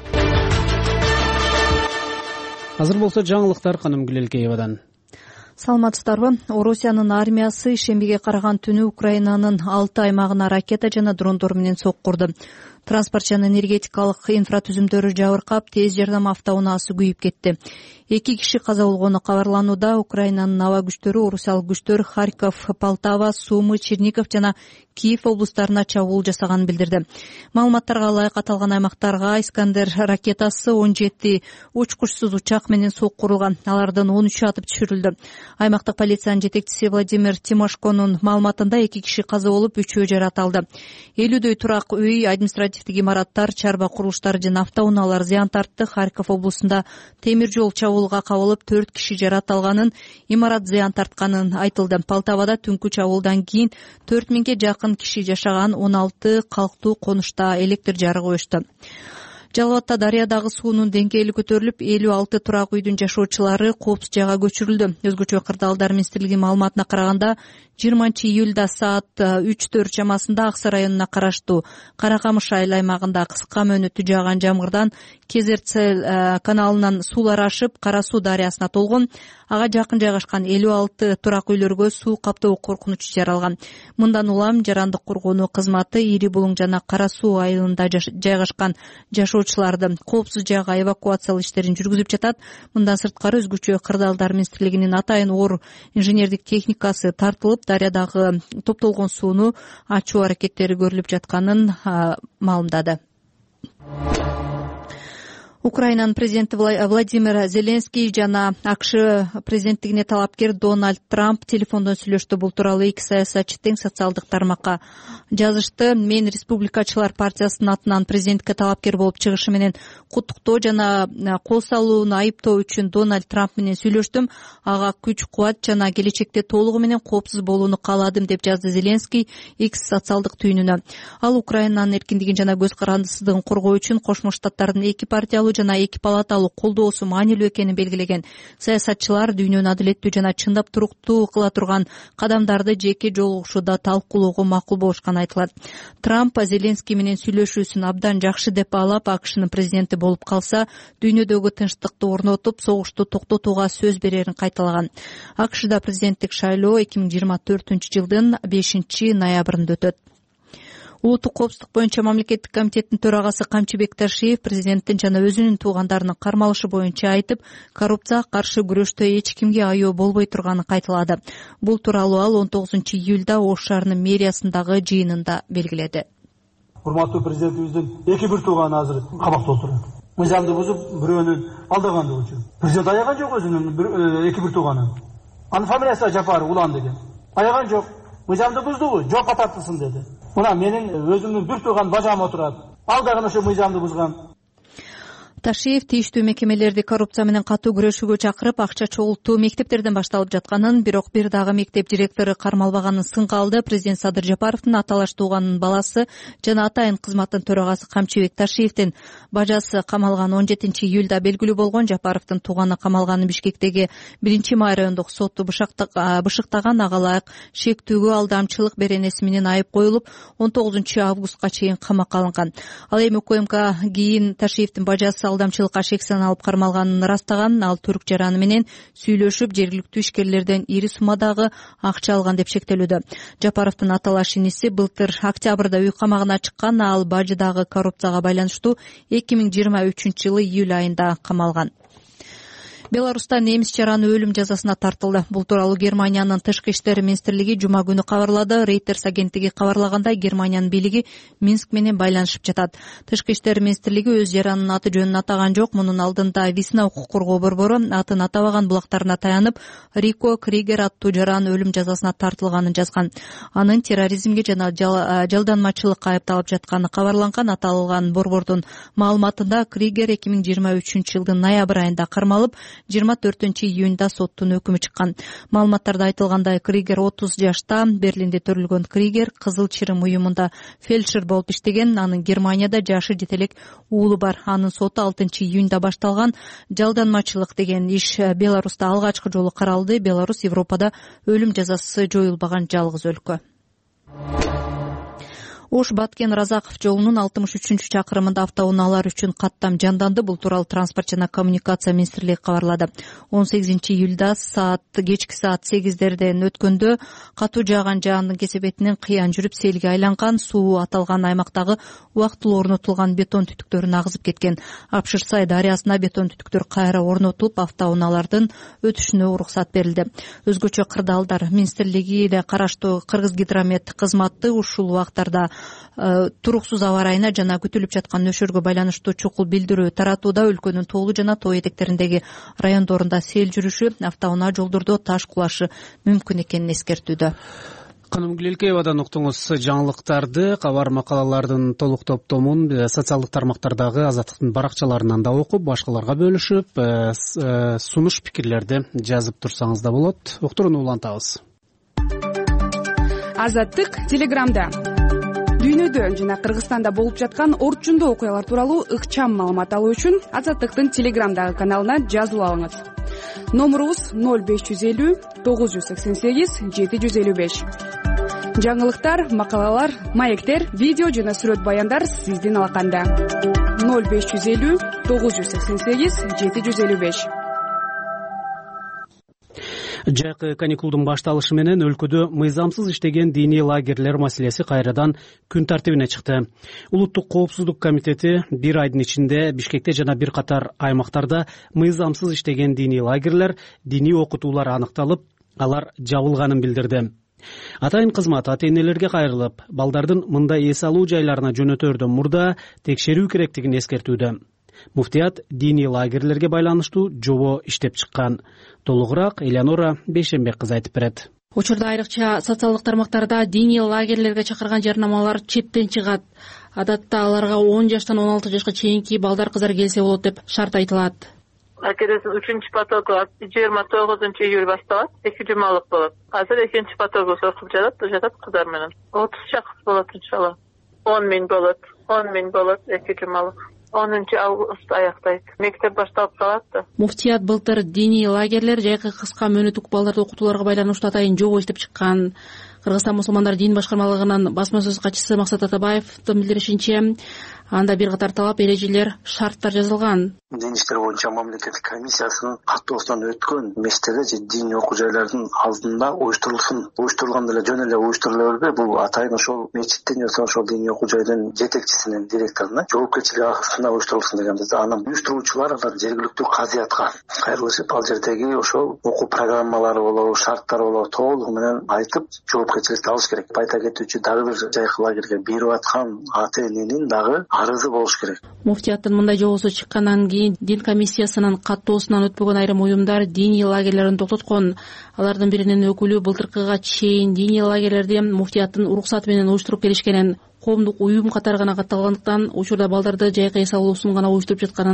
Азыр болсо жаңылыктар Каным Гүлелкеевадан. Саламатсыздарбы? Орусиянын армиясы шембиге караган түнү Украинанын алты аймагына ракета жана дрондор менен соккурду. Транспорт жана энергетикалык инфратүзүмдөрү жабыркап, тез жардам автоунаасы күйүп кетти. Эки киши каза болгону кабарланууда. Украинанын аба күчтөрү орусиялык күчтөр Харьков, Полтава, Сумы, Чернигов жана Киев облустарына чабуул жасаганын билдирди. Маалыматтарга ылайык аталган аймактарга Искандер ракетасы он жети учкучсуз учак менен соккурулган. Алардын он үчү атып түшүрүлдү. Аймактык полициянын жетекчиси Владимир Тимошконун маалыматында эки киши каза болуп, үчөө жарат алды. элүүдөй турак үй, административдик имараттар, чарба курулуштары жана автоунаалар зыян тартты. Харьков облусунда темир жол чабуулга кабылып, төрт киши жарат алганын, имарат зыян тартканын айтылды. Полтавада түнкү чабуулдан кийин төрт миңге жакын киши жашаган он алты калктуу конушта электр жарыгы өчтү. Жалал Абадта дарыядагы суунун деңгээли көтөрүлүп, элүү алты турак үйдүн жашоочулары коопсуз жайга көчүрүлдү. Өзгөчө кырдаалдар министрлигинин маалыматына караганда, жыйырманчы июлда саат үч төрт чамасында Аксы районуна караштуу Каракамыш айыл аймагында кыска мөөнөттүү жааган жамгырдан Кезерцел каналынан суулар ашып, Кара Суу дарыясына толгон. Ага жакын жайгашкан элүү алты турак үйлөргө суу каптоо коркунучу жаралган. Мындан улам жарандык коргонуу кызматы Ири Булуң жана Кара Суу айылында жайгашкан жашоочуларды коопсуз жайга эвакуациялоо иштерин жүргүзүп жатат. Мындан сырткары өзгөчө кырдаалдар министрлигинин атайын оор инженердик техникасы тартылып, дарыядагы топтолгон сууну ачуу аракеттери көрүлүп жатканын маалымдады. Украинанын президенти Владимир Зеленский жана АКШ президенттигине талапкер Дональд Трамп телефондон сүйлөштү. Бул тууралуу эки саясатчы тең социалдык тармакка жазышты. Мен Республикачылар партиясынын атынан президентке талапкер болуп чыгышы менен куттуктоо жана кол салууну айыптоо үчүн Дональд Трамп менен сүйлөштүм. Ага күч кубат жана келечекте толугу менен коопсуз болууну кааладым, деп жазды Зеленский X социалдык түйүнүнө. Ал Украинанын эркиндигин жана көз карандысыздыгын коргоо үчүн Кошмо Штаттардын эки партиялуу жана эки палаталуу колдоосу маанилүү экенин белгилеген. Саясатчылар дүйнөнү адилеттүү жана чындап туруктуу кыла турган кадамдарды жеке жолугушууда талкуулоого макул болушканы айтылат. Трамп Зеленский менен сүйлөшүүсүн абдан жакшы деп баалап, АКШнын президенти болуп калса, дүйнөдөгү тынчтыкты орнотуп, согушту токтотууга сөз берерин кайталаган. АКШда президенттик шайлоо эки миң жыйырма төртүнчү жылдын бешинчи ноябрында өтөт. Улуттук коопсуздук боюнча мамлекеттик комитеттин төрагасы Камчыбек Ташиев президенттин жана өзүнүн туугандарынын кармалышы боюнча айтып, коррупцияга каршы күрөштө эч кимге аяоо болбой турганын кайталады. Бул тууралуу ал он тогузунчу июлда Ош шаарынын мэриясындагы жыйынында белгиледи. Урматтуу президентибиздин эки бир тууганы азыр кабакта отурат. Мыйзамды бузуп, бирөөнүн алдагандыгы үчүн. Президент аяган жок өзүнүн эки бир тууганын. Анын фамилиясы Жапар Улан деген. Аяган жок. Мыйзамды буздубу? Жокко тартылсын деди. Мына менин өзүмдүн бир тууган бажам отурат. Ал дагы ошо мыйзамды бузган. Ташиев тийиштүү мекемелерди коррупция менен катуу күрөшүүгө чакырып, акча чогултуу мектептерден башталып жатканын, бирок бир дагы мектеп директору кармалбаганын сынга алды. Президент Садыр Жапаровдун аталаш тууганынын баласы жана атайын кызматтын төрагасы Камчыбек Ташиевдин бажасы камалган он жетинчи июлда белгилүү болгон. Жапаровдун тууганы камалганы Бишкектеги биринчи май райондук соту бышыктаган, ага ылайык шектүүгө алдамчылык беренеси менен айып коюлуп, он тогузунчу августка чейин камакка алынган. Ал эми УКМК кийин Ташиевдин бажасы алдамчылыкка шексен алып кармалганын ырастаган. Ал түрк жараны менен сүйлөшүп, жергиликтүү ишкерлерден ири суммадагы акча алган деп шектелүүдө. Жапаровдун аталаш иниси былтыр октябрда үй камагына чыккан. Ал бажыдагы коррупцияга байланыштуу эки миң жыйырма үчүнчү жылы июль айында камалган. Беларуста немис жараны өлүм жазасына тартылды. Бул тууралуу Германиянын тышкы иштер министрлиги жума күнү кабарлады. Reuters агенттиги кабарлагандай, Германиянын бийлиги Минск менен байланышып жатат. Тышкы иштер министрлиги өз жаранынын аты жөнүн атаган жок. Мунун алдында Висна укук коргоо борбору атын атабаган булактарына таянып, Рико Кригер аттуу жаран өлүм жазасына тартылганын жазган. Анын терроризмге жана жалданмачылыкка айыпталып жатканы кабарланган. Аталган борбордун маалыматында Кригер эки миң жыйырма үчүнчү жылдын ноябрь айында кармалып, жыйырма төртүнчү июнда соттун өкүмү чыккан. Маалыматтарда айтылгандай, Кригер отуз жашта. Берлинде төрүлгөн Кригер Кызыл Чырым уюмунда фельдшер болуп иштеген. Анын Германияда жашы жете элек уулу бар. Анын соту алтынчы июнда башталган. Жалданмачылык деген иш Беларуста алгачкы жолу каралды. Беларусь Европада өлүм жазасы жоюлбаган жалгыз өлкө. Ош Баткен Разаков жолунун алтымыш үчүнчү чакырымында автоунаалар үчүн каттам жанданды. Бул тууралуу транспорт жана коммуникация министрлиги кабарлады. он сегизинчи июлда саат кечки саат сегиздерден өткөндө катуу жааган жаандын кесепетинен кыян жүрүп селге айланган. Суу аталган аймактагы убактылуу орнотулган бетон түтүктөрүн агызып кеткен. Апшырсай дарыясына бетон түтүктөр кайра орнотулуп, автоунаалардын өтүшүнө уруксат берилди. Өзгөчө кырдаалдар министрлигине караштуу Кыргыз гидромет кызматы ушул убактарда туруксуз аба ырайына жана күтүлүп жаткан нөшөргө байланыштуу чукул билдирүү таратууда. Өлкөнүн тоолуу жана тоо этектериндеги райондорунда сел жүрүшү, автоунаа жолдордо таш кулашы мүмкүн экенин эскертүүдө. Каным Гүлелкеевадан уктуңуз жаңылыктарды. Кабар макалалардын толук топтомун социалдык тармактардагы Азаттыктын баракчаларынан да окуп, башкаларга бөлүшүп, сунуш пикирлерди жазып турсаңыз да болот. Уктурууну улантабыз. Азаттык Телеграмда. Дүйнөдө жана Кыргызстанда болуп жаткан орчундуу окуялар тууралуу ыкчам маалымат алуу үчүн Азаттыктын Телеграмдагы каналына жазылып алыңыз. Номурубуз ноль беш жүз элүү тогуз жүз сексен сегиз жети жүз элүү беш. Жаңылыктар, макалалар, маектер, видео жана сүрөт баяндар сиздин алаканда. ноль беш жүз элүү тогуз жүз сексен сегиз жети жүз элүү беш. Жайкы каникулдун башталышы менен өлкөдө мыйзамсыз иштеген диний лагерлер маселеси кайрадан күн тартибине чыкты. Улуттук коопсуздук комитети бир айдын ичинде Бишкекте жана бир катар аймактарда мыйзамсыз иштеген диний лагерлер, диний окутуулар аныкталып, алар жабылганын билдирди. Атайын кызмат ата-энелерге кайрылып, балдардын мындай эс алуу жайларына жөнөтөрдөн мурда текшерүү керектигин эскертүүдө. Муфтият диний лагерлерге байланыштуу жобо иштеп чыккан. Толугураак Элеонора Бейшенбек кызы айтып берет. Учурда айрыкча социалдык тармактарда диний лагерлерге чакырган жарнамалар четтен чыгат. Адатта аларга он жаштан он алты жашка чейинки балдар кыздар келсе болот деп шарт айтылат. Акедесин үчүнчү потогу жыйырма тогузунчу июль башталат, эки жумалык болот. Азыр экинчи потогу окуп жатат, жатат кыздар менен. отуз чакырт болот иншалла. он миң болот, он миң болот эки жумалык. онунчу август аяктайт. Мектеп башталып калат да. Муфтият былтыр диний лагерлер жайкы кыска мөөнөттүк балдарды окутууларга байланыштуу атайын жобо иштеп чыккан. Кыргызстан мусулмандар дин башкармалыгынын басма сөз катчысы Максат Атабаевдин билдиришинче, анда бир катар талап, эрежелер, шарттар жазылган. Дин иштер боюнча мамлекеттик комиссиясынын каттоосунан өткөн мектептерде же диний окуу жайлардын алдында уюштурулсын. Уюштурулган деле жөн эле уюштуруло бербей, бул атайын ошол мечиттин же ошол диний окуу жайдын жетекчисинин, директоруна жоопкерчилик астында уюштурулсын дегенбиз. Анан уюштуруучулар алар жергиликтүү казыятка кайрылышып, ал жердеги ошол окуу программалары болобу, шарттары болобу толугу менен айтып, жоопкерчиликти алыш керек. Айта кетүүчү, дагы бир жайкы лагерге берип аткан ата-эненин дагы арызы болуш керек. Муфтияттын мындай жобосу чыккандан кийин дин комиссиясынын каттоосунан өтпөгөн айрым уюмдар диний лагерлерин токтоткон. Алардын биринин өкүлү былтыркыга чейин диний лагерлерди муфтияттын уруксаты менен уюштуруп келишкенин, коомдук уюм катары гана катталгандыктан учурда балдарды жайкы эс алуусун гана уюштуруп жатканын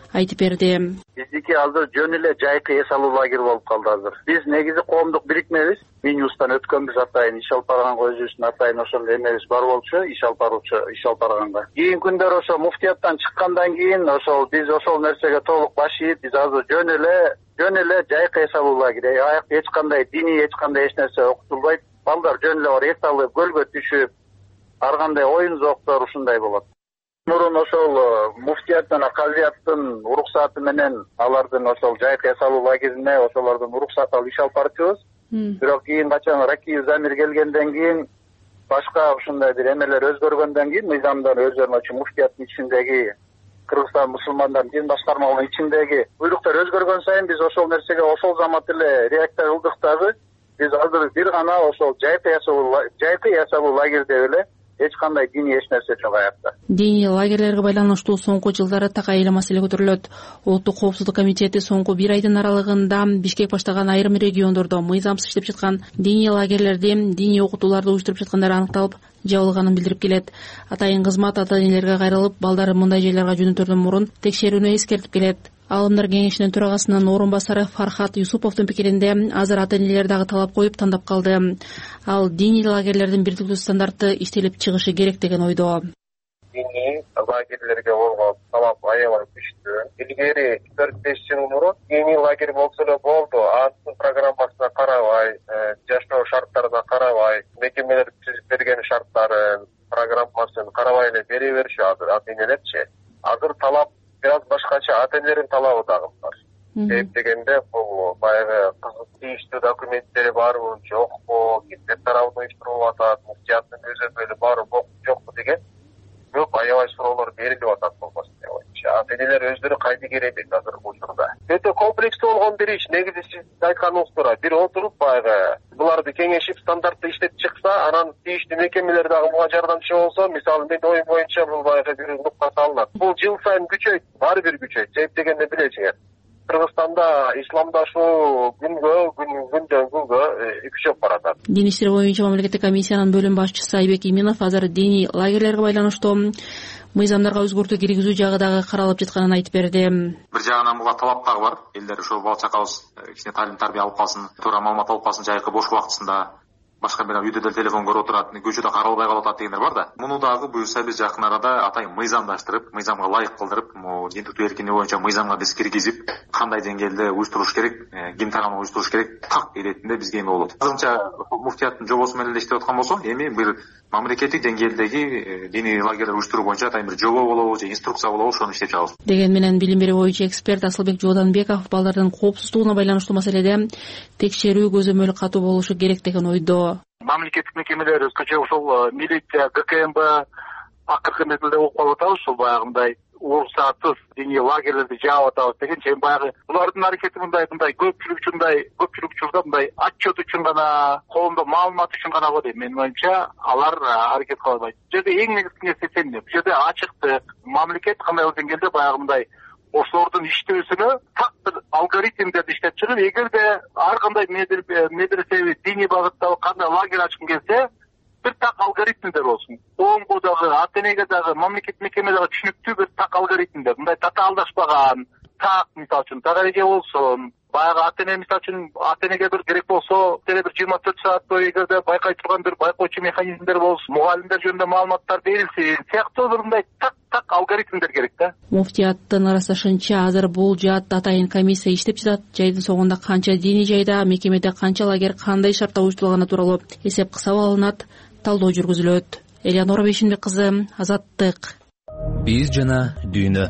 айтып берди. Биздики азыр жөн эле жайкы эс алуу лагери болуп калды азыр. Биз негизи коомдук бирикмебиз. Минюстан өткөнбүз атайын иш алып барганга өзүбүздүн атайын ошол эмебиз бар болчу, иш алып баруучу иш алып барганга. Кийинки күндөр ошо муфтияттан чыккандан кийин ошол биз ошол нерсеге толук баш ийип, биз азыр жөн эле жөн эле жайкы эс алуу лагери. Аякта эч кандай диний эч кандай эч нерсе окутулбайт. Балдар жөн эле бар эс алып, көлгө түшүп, ар кандай оюн зооктор ушундай болот. Мурун ошол муфтият жана казыяттын уруксаты менен алардын ошол жайкы эс алуу лагерине ошолордун уруксат алып иш алып барчубуз. Бирок кийин качан Ракиев Замир келгенден кийин башка ушундай бир эмелер өзгөргөндөн кийин мыйзамдар өзгөрмөчү муфтияттын ичиндеги Кыргызстан мусулмандар дин башкармалыгынын ичиндеги буйруктар өзгөргөн сайын биз ошол нерсеге ошол замат эле реакция кылдык дагы. Биз азыр бир гана ошол жайкы эс алуу жайкы эс алуу лагерде эле эч кандай диний эч нерсе жок аякта. Диний лагерлерге байланыштуу соңку жылдары так айыл маселе көтөрүлөт. Улуттук коопсуздук комитети соңку бир айдын аралыгында Бишкек баштаган айрым региондордо мыйзамсыз иштеп жаткан диний лагерлерди, диний окутууларды уюштуруп жаткандары аныкталып, жабылганын билдирип келет. Атайын кызмат ата-энелерге кайрылып, балдары мындай жайларга жөнөтөрдөн мурун текшерүүнү эскертип келет. Алымдар кеңешинин төрагасынын орун басары Фархат Юсуповдун пикиринде азыр ата-энелер дагы талап коюп тандап калды. Ал диний лагерлердин бирдиктүү стандарты иштелип чыгышы керек деген ойдо. Диний лагерлерге болгон талап аябай күчтүү. Илгери төрт беш жыл мурун диний лагерь болсо эле болду. Анын программасына карабай, жашоо шарттарына карабай, мекемелер түзүп берген шарттарын, программасын карабай эле бере бериши азыр ата-энелерчи. Азыр талап бир аз башкача, ата-энелердин талабы дагы бар. Себеп дегенде бул баягы кызык тийиштүү документтери барбы, жокпу, кимдер тарабынан уюштурулуп атат, муфтияттын өзөмөлү барбы, жокпу деген көп аябай суроолор берилип атат болбосун деп ойлойм. Ата-энелер өздөрү кайдыгер эмес азыр бул учурда. Өтө комплекстүү болгон бир иш. Негизи сиз айтканыңыздыр, бир отуруп баягы буларды кеңешип стандартты иштеп чыкса, анан тийиштүү мекемелер дагы буга жардамчы болсо, мисалы менин оюм боюнча бул баягы бир нукта салынат. Бул жыл сайын күчөйт, баары бир күчөйт. Себеп дегенде билесиңер, Кыргызстанда исламдашуу күнгө, күндөн күнгө күчөп баратат. Дин иштери боюнча мамлекеттик комиссиянын бөлүм башчысы Айбек Иминов азыр диний лагерлерге байланыштуу мыйзамдарга өзгөртүү киргизүү жагы дагы каралып жатканын айтып берди. Бир жагынан буга талап дагы бар. Элдер ошол бала чакабыз кичине таалим тарбия алып калсын, туура маалымат алып калсын, жайкы бош убактысында башка бир үйдө деле телефон көрүп отурат, көчөдө каралбай калып атат дегендер бар да. Муну дагы буюрса биз жакын арада атайын мыйзамдаштырып, мыйзамга ылайык кылдырып, могу дин тутуу эркиндиги боюнча мыйзамга биз киргизип, кандай деңгээлде уюштуруш керек, ким тарабынан уюштуруш керек, так иретинде бизге эме болот. Азырынча муфтияттын жобосу менен эле иштеп аткан болсо, эми бир мамлекеттик деңгээлдеги диний лагерлер уюштуруу боюнча атайын бир жобо болобу же инструкция болобу, ошону иштеп чыгабыз. Деген менен билим берүү боюнча эксперт Асылбек Жооданбеков балдардын коопсуздугуна байланыштуу маселеде текшерүү көзөмөлү катуу болушу керек деген ойдо. Мамлекеттик мекемелер өзгөчө ошол милиция, ГКМБ акыркы мезгилде угуп калып атабыз, ушул баягындай уруксатсыз диний лагерлерди жаап атабыз дегенче, баягы булардын аракети мындай мындай көпчүлүк үчүндай көпчүлүк учурда мындай отчет үчүн гана, коомдо маалымат үчүн гана го дейм. Менин оюмча алар аракет кыла албайт. Бул жерде эң негизги нерсе сеним. Бул жерде ачыктык, мамлекет кандайдыр деңгээлде баягы мындай ошолордун иштөөсүнө так бир алгоритмдерди иштеп чыгып, эгерде ар кандай медресеби диний багыттагы кандай лагерь ачкым келсе, бир так алгоритмдер болсун. Коомго дагы, ата-энеге дагы, мамлекет мекеме дагы түшүнүктүү бир так алгоритмдер. Мындай татаалдашпаган, так мисалы үчүн так эреже болсун. Баягы ата-эне мисалы үчүн ата-энеге бир керек болсо, деле бир жыйырма төрт саат бою эгерде байкай турган бир байкоочу механизмдер болсун, мугалимдер жөнүндө маалыматтар берилсин, сыяктуу бир мындай так так алгоритмдер керек да. Муфтияттын ырасташынча азыр бул жаат атайын комиссия иштеп жатат. Жайдын соңунда канча диний жайда, мекемеде канча лагерь кандай шартта уюштурулганы тууралуу эсеп кысап алынат, талдоо жүргүзүлөт. Элеонора Бейшимбек кызы, Азаттык. Биз жана дүйнө.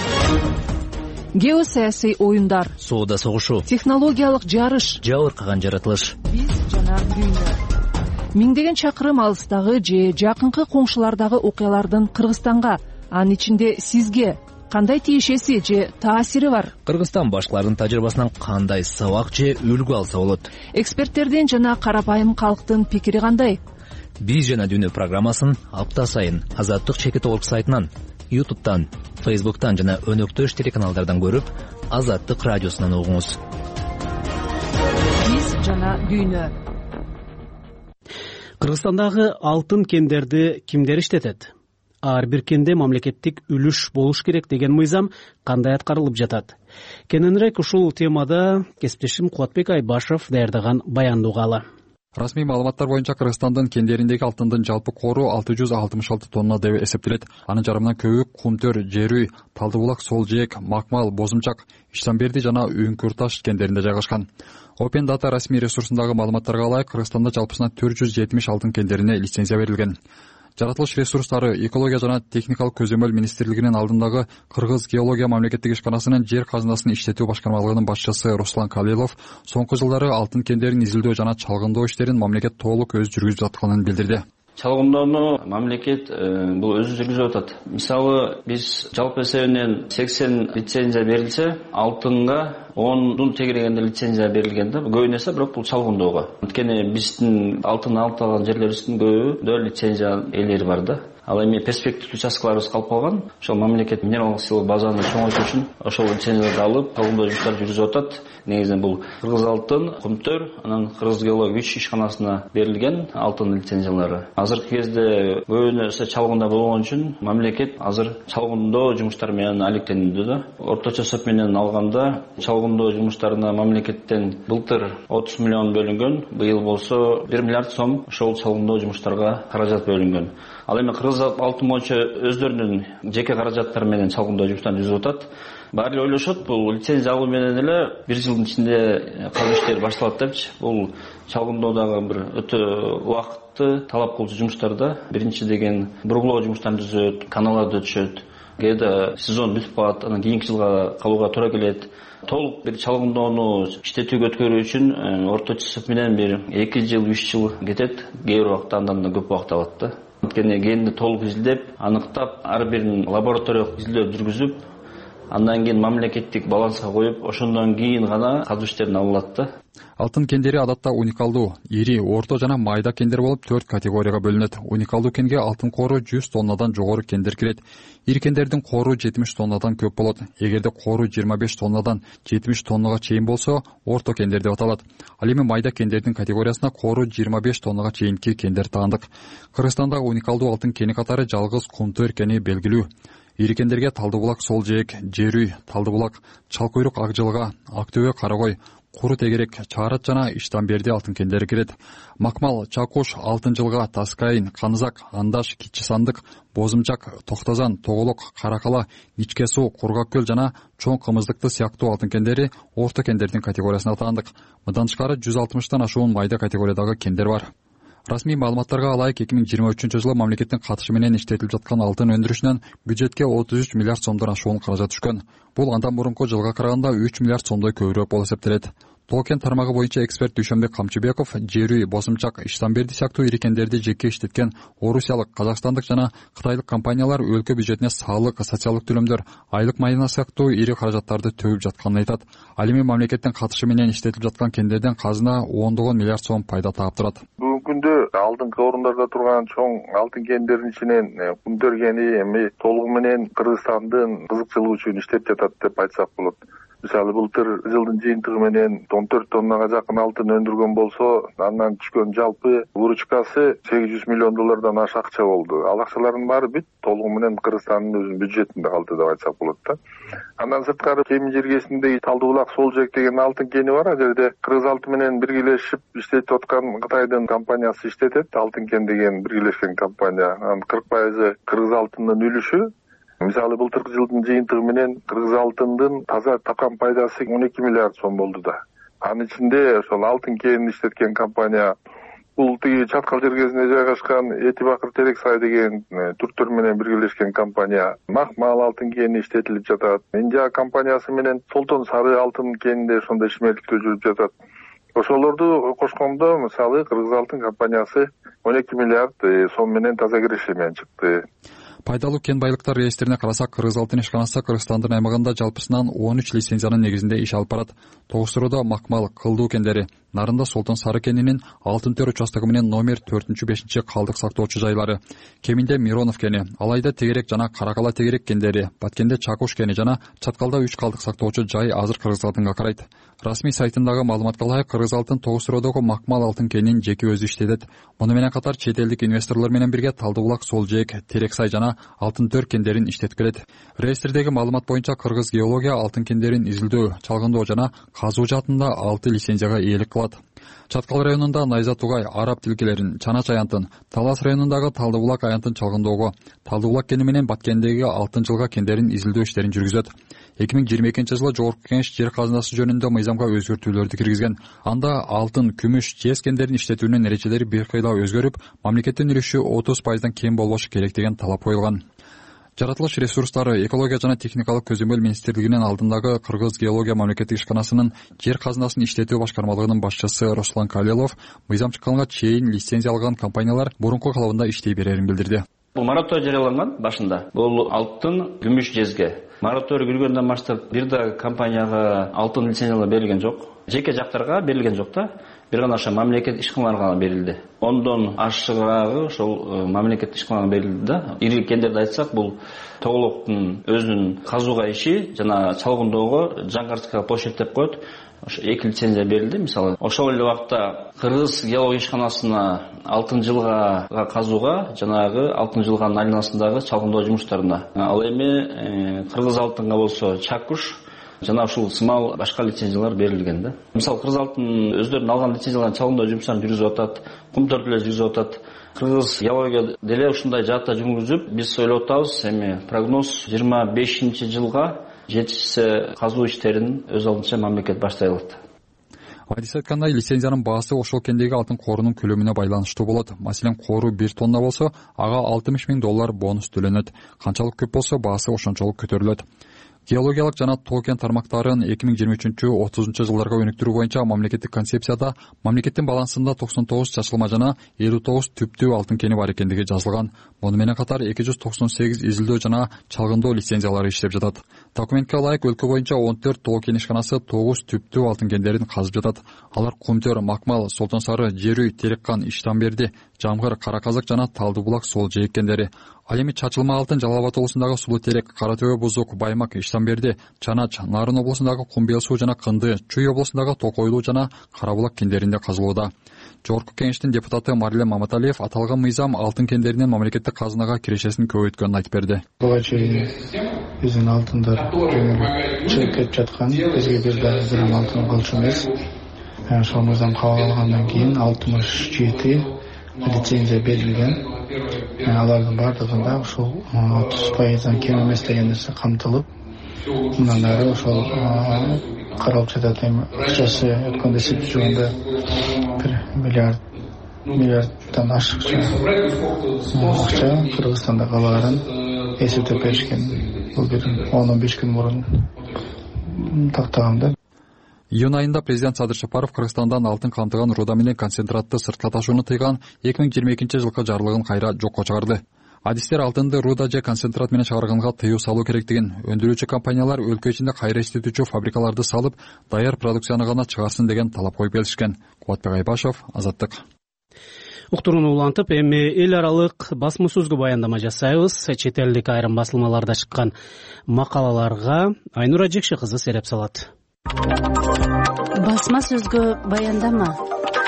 Геосаясий оюндар, соода согушу, технологиялык жарыш, жабыркаган жаратылыш. Биз жана дүйнө. Миңдеген чакырым алыстагы же жакынкы коңшулардагы окуялардын Кыргызстанга, анын ичинде сизге кандай тиешеси же таасири бар? Кыргызстан башкалардын тажрыйбасынан кандай сабак же үлгү алса болот? Эксперттердин жана карапайым калктын пикири кандай? Биз жана дүйнө программасын апта сайын Азаттык чекит орг сайтынан, ютубтан, фейсбуктан жана өнөктөш телеканалдардан көрүп, Азаттык радиосунан угуңуз. Биз жана дүйнө. Кыргызстандагы алтын кендерди кимдер иштетет? ар бир кенде мамлекеттик үлүш болуш керек деген мыйзам кандай аткарылып жатат? Кененирээк ушул темада кесиптешим Кубатбек Айбашев даярдаган баянды угалы. Расмий маалыматтар боюнча Кыргызстандын кендериндеги алтындын жалпы кору алты жүз алтымыш алты тонна деп эсептелет. Анын жарымынан көбү Кумтөр, Жерүй, Талды булак, Сол жээк, Макмал, Бозумчак, Иштанберди жана Үңкүр таш кендеринде жайгашкан. Open Data расмий ресурсундагы маалыматтарга ылайык Кыргызстанда жалпысынан төрт жүз жетимиш алтын кендерине лицензия берилген. Жаратылыш ресурстары экология жана техникалык көзөмөл министрлигинин алдындагы Кыргыз геология мамлекеттик ишканасынын жер казынасын иштетүү башкармалыгынын башчысы Руслан Калилов соңку жылдары алтын кендерин изилдөө жана чалгындоо иштерин мамлекет толук өз жүргүзүп жатканын билдирди. Чалгындоону мамлекет бул өзү жүргүзүп атат. Мисалы биз жалпы эсебинен сексен лицензия берилсе, алтынга ондун тегерегенде лицензия берилген да. Көбүн эсе бирок бул чалгындоого. Анткени биздин алтын алып алган жерлерибиздин көбү лицензия ээлери бар да. Ал эми перспективдүү участкаларыбыз калып калган. Ошол мамлекет минералдык сыйлык базаны чоңойтуу үчүн ошол лицензияларды алып, чалгындоо жумуштарын жүргүзүп атат. Негизинен бул Кыргыз алтын, Кумтөр, анан Кыргыз геология үч ишканасына берилген алтын лицензиялары. Азыркы кезде көбүн эсе чалгындоо болгон үчүн мамлекет азыр чалгындоо жумуштары менен алектенүүдө да. Орточо эсеп менен алганда чалгындоо жумуштарына мамлекеттен былтыр отуз миллион бөлүнгөн, быйыл болсо бир миллиард сом ошол чалгындоо жумуштарга каражат бөлүнгөн. Ал эми Кыргыз алтын боюнча өздөрүнүн жеке каражаттары менен чалгындоо жумуштарын жүргүзүп атат. Баары эле ойлошот, бул лицензия алуу менен эле бир жылдын ичинде казуу иштери башталат депчи. Бул чалгындоодагы бир өтө убакытты талап кылуучу жумуштарда биринчи деген бургулоо жумуштарын түзөт, каналарды өтүшөт. Кээде сезон бүтүп калат, анан кийинки жылга калууга туура келет. Толук бир чалгындоону иштетүүгө өткөрүү үчүн орточо эсеп менен бир эки жыл, үч жыл кетет. Кээ бир убакта андан да көп убакыт алат да. Анткени генди толук изилдеп, аныктап, ар бирин лабораториялык изилдөө жүргүзүп, андан кийин мамлекеттик баланска коюп, ошондон кийин гана казуу иштерин алат да. Алтын кендери адатта уникалдуу, ири, орто жана майда кендер болуп төрт категорияга бөлүнөт. Уникалдуу кенге алтын кору жүз тоннадан жогору кендер кирет. Ири кендердин кору жетимиш тоннадан көп болот. Эгерде кору жыйырма беш тоннадан жетимиш тоннага чейин болсо, орто кендер деп аталат. Ал эми майда кендердин категориясына кору жыйырма беш тоннага чейинки кендер таандык. Кыргызстандагы уникалдуу алтын кени катары жалгыз Кумтөр кени белгилүү. Ири кендерге Талды булак, Сол жээк, Жерүй, Талды булак, Чал куйрук, Ак жылга, Ак төбө, Карагой, Куру тегерек, Чаарат жана Иштанберди алтын кендери кирет. Макмал, Чакуш, Алтын жылга, Таскайын, Канызак, Андаш, Кичи сандык, Бозумчак, Токтозан, Тоголок, Каракала, Ичке суу, Кургак көл жана чоң кымыздыкты сыяктуу алтын кендери орто кендердин категориясына таандык. Мындан тышкары жүз алтымыштан ашуун майда категориядагы кендер бар. Расмий маалыматтарга ылайык эки миң жыйырма үчүнчү жылы мамлекеттин катышы менен иштетилип жаткан алтын өндүрүшүнөн бюджетке отуз үч миллиард сомдон ашуун каражат түшкөн. Бул андан мурунку жылга караганда үч миллиард сомдой көбүрөөк болуп эсептелет. Толкен тармагы боюнча эксперт Дүйшөнбек Камчыбеков Жерүй, Босумчак, Иштанберди сыяктуу ири кендерди жеке иштеткен орусиялык, казакстандык жана кытайлык компаниялар өлкө бюджетине салык, социалдык төлөмдөр, айлык майына сыяктуу ири каражаттарды төгүп жатканын айтат. Ал эми мамлекеттин катышы менен иштетилип жаткан кендерден казына ондогон миллиард сом пайда таап турат. Бүгүнкү күндө алдыңкы орундарда турган чоң алтын кендердин ичинен Кумтөр кени эми толугу менен Кыргызстандын кызыкчылыгы үчүн иштеп жатат деп айтсак болот. Мисалы былтыр жылдын жыйынтыгы менен он төрт тоннага жакын алтын өндүргөн болсо, андан түшкөн жалпы выручкасы сегиз жүз миллион доллардан аша акча болду. Ал акчалардын баары бүт толугу менен Кыргызстандын өзүнүн бюджетинде калды деп айтсак болот да. Андан сырткары Кеми жергесинде Талды булак, Сол жээк деген алтын кени бар. Ал жерде Кыргыз алтын менен биргелешип иштетип аткан Кытайдын компаниясы иштетет. Алтын кен деген биргелешкен компания. Анын кырк пайызы Кыргыз алтынынын үлүшү. Мисалы былтыркы жылдын жыйынтыгы менен Кыргыз алтындын таза тапкан пайдасы он эки миллиард сом болду да. Анын ичинде ошол алтын кенин иштеткен компания бул тиги Чаткал жергесинде жайгашкан Эти Бакыр Терексай деген түрктөр менен биргелешкен компания. Макмал алтын кени иштетилип жатат. Индия компаниясы менен Солтон Сары алтын кенинде ошондой ишмерликтөө жүрүп жатат. Ошолорду кошкондо мисалы Кыргыз алтын компаниясы он эки миллиард сом менен таза киреше менен чыкты. Пайдалуу кен байлыктар реестрине карасак, Кыргыз алтын ишканасы Кыргызстандын аймагында жалпысынан он үч лицензиянын негизинде иш алып барат. Тогуз суроодо Макмал Кылдуу кендери, Нарында Солтон Сары кенинин Алтын Төр участогу менен номер төртүнчү бешинчи калдык сактоочу жайлары, Кеминде Миронов кени, Алайда Тегерек жана Каракала Тегерек кендери, Баткенде Чакуш кени жана Чаткалда үч калдык сактоочу жай азыр Кыргыз алтынга карайт. Расмий сайтындагы маалыматка ылайык, Кыргыз алтын тогуз суроодогу Макмал алтын кенин жеке өзү иштетет. Муну менен катар чет элдик инвесторлор менен бирге Талды булак, Сол жээк, Терексай жана Алтын Төр кендерин иштетип келет. Реестрдеги маалымат боюнча Кыргыз геология алтын кендерин изилдөө, чалгындоо жана казуу жаатында алты лицензияга ээлик кылат. Чаткал районунда Найза Тугай араб тилкелерин, Чанач аянтын, Талас районундагы Талды булак аянтын чалгындоого, Талды булак кени менен Баткендеги алтын жылга кендерин изилдөө иштерин жүргүзөт. эки миң жыйырма экинчи жылы Жогорку Кеңеш жер казынасы жөнүндө мыйзамга өзгөртүүлөрдү киргизген. Анда алтын, күмүш, жез кендерин иштетүүнүн эрежелери бир кыйла өзгөрүп, мамлекеттин үлүшү отуз пайыздан кем болбошу керек деген талап коюлган. Жаратылыш ресурстары, экология жана техникалык көзөмөл министрлигинин алдындагы Кыргыз геология мамлекеттик ишканасынын жер казынасын иштетүү башкармалыгынын башчысы Руслан Калилов мыйзам чыкканга чейин лицензия алган компаниялар мурунку калыбында иштей берерин билдирди. Бул мораторий жарыяланган башында. Бул алтын, күмүш, жезге. Мораторий киргенден баштап бир да компанияга алтын лицензиялар берилген жок. Жеке жактарга берилген жок да. Бир гана ошо мамлекет ишканаларга берилди. Ондон ашыгыраагы ошол мамлекет ишканаларга берилди да. Ири кендерди айтсак, бул Тоголоктун өзүнүн казууга иши жана чалгындоого жаңгартка площадь деп коет. Ошо эки лицензия берилди. Мисалы, ошол эле убакта Кыргыз геология ишканасына алтын жылга казууга жанагы алтын жылганын айланасындагы чалгындоо жумуштарына. Ал эми Кыргыз алтынга болсо Чакуш жана ушул сымал башка лицензиялар берилген да. Мисалы, Кыргыз алтын өздөрүнүн алган лицензияларын чалгындоо жумуштарын жүргүзүп атат, кум төртүлөр жүргүзүп атат. Кыргыз геология деле ушундай жаатта жүргүзүп, биз ойлоп атабыз, эми прогноз жыйырма бешинчи жылга жетишсе казуу иштерин өз алдынча мамлекет баштай алат. Адис айткандай, лицензиянын баасы ошол кендеги алтын корунун көлөмүнө байланыштуу болот. Маселен, кору бир тонна болсо, ага алтымыш миң доллар бонус төлөнөт. Канчалык көп болсо, баасы ошончолук көтөрүлөт. Геологиялык жана тоо кен тармактарын эки миң жыйырма үчүнчү отузунчу жылдарга өнүктүрүү боюнча мамлекеттик концепцияда мамлекеттин балансында токсон тогуз чачылма жана элүү тогуз түптүү алтын кени бар экендиги жазылган. Муну менен катар эки жүз токсон сегиз изилдөө жана чалгындоо лицензиялары иштеп жатат. Документке ылайык, өлкө боюнча он төрт тоо кен ишканасы тогуз түптүү алтын кендерин казып жатат. Алар Кумтөр, Макмал, Солтон Сары, Жерүй, Тереккан, Иштанберди, Жамгыр, Караказык жана Талды булак, Сол жээк кендери. Ал эми чачылма алтын Жалал Абад облусундагы Сулуу Терек, Кара Төбө, Бузук, Баймак, Иштанберди, Чанач, Нарын облусундагы Кумбел суу жана Кынды, Чүй облусундагы Токойлуу жана Кара булак кендеринде казылууда. Жогорку Кеңештин депутаты Марилем Маматалиев аталган мыйзам алтын кендеринин мамлекеттик казынага кирешесин көбөйткөнүн айтып берди. Буга чейин биздин алтындар чыгып кетип жаткан, бизге бир да бир алтын болчу эмес. Ошол мыйзам кабыл алгандан кийин алтымыш жети лицензия берилген. Алардын бардыгында ушул отуз пайыздан кем эмес деген нерсе камтылып, мындан ары ошол каралып жатат. Эми акчасы өткөндө эсептеп жүргөндө бир миллиард миллиарддан ашык акча Кыргызстанда калаарын эсептеп беришкен. Бул бир он он беш күн мурун тактаган да. Июнь айында президент Садыр Жапаров Кыргызстандан алтын камтыган руда менен концентратты сыртка ташууну тыйган эки миң жыйырма экинчи жылкы жарлыгын кайра жокко чыгарды. Адистер алтынды руда же концентрат менен чыгарганга тыюу салуу керектигин, өндүрүүчү компаниялар өлкө ичинде кайра иштетүүчү фабрикаларды салып, даяр продукцияны гана чыгарсын деген талап коюп келишкен. Кубатбек Айбашев, Азаттык. Уктурууну улантып, эми эл аралык басма сөзгө баяндама жасайбыз. Чет элдик айрым басылмаларда чыккан макалаларга Айнура Жекши кызы сереп салат. Басма сөзгө баяндама.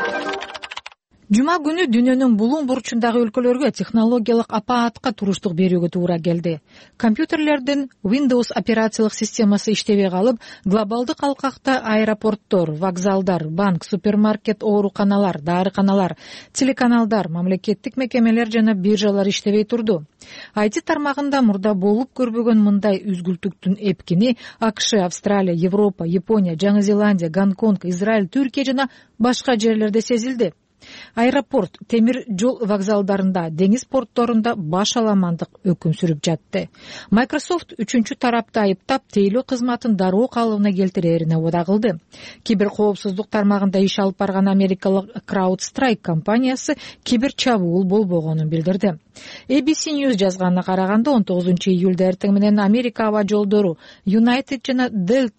Жума күнү дүйнөнүн булуң бурчундагы өлкөлөргө технологиялык апаатка туруштук берүүгө туура келди. Компьютерлердин Windows операциялык системасы иштебей калып, глобалдык алкакта аэропорттор, вокзалдар, банк, супермаркет, ооруканалар, дарыканалар, телеканалдар, мамлекеттик мекемелер жана биржалар иштебей турду. ай ти тармагында мурда болуп көрбөгөн мындай үзгүлтүктүн эпкини АКШ, Австралия, Европа, Япония, Жаңы Зеландия, Гонконг, Израиль, Түркия жана башка жерлерде сезилди. Аэропорт, темир жол вокзалдарында, деңиз портторунда баш аламандык өкүм сүрүп жатты. Microsoft үчүнчү тарапты айыптап, тейлөө кызматын дароо калыбына келтирээрине убада кылды. Кибер коопсуздук тармагында иш алып барган америкалык CrowdStrike компаниясы кибер чабуул болбогонун билдирди. эй би си News жазганына караганда он тогузунчу июлда эртең менен Америка аба жолдору United жана Delta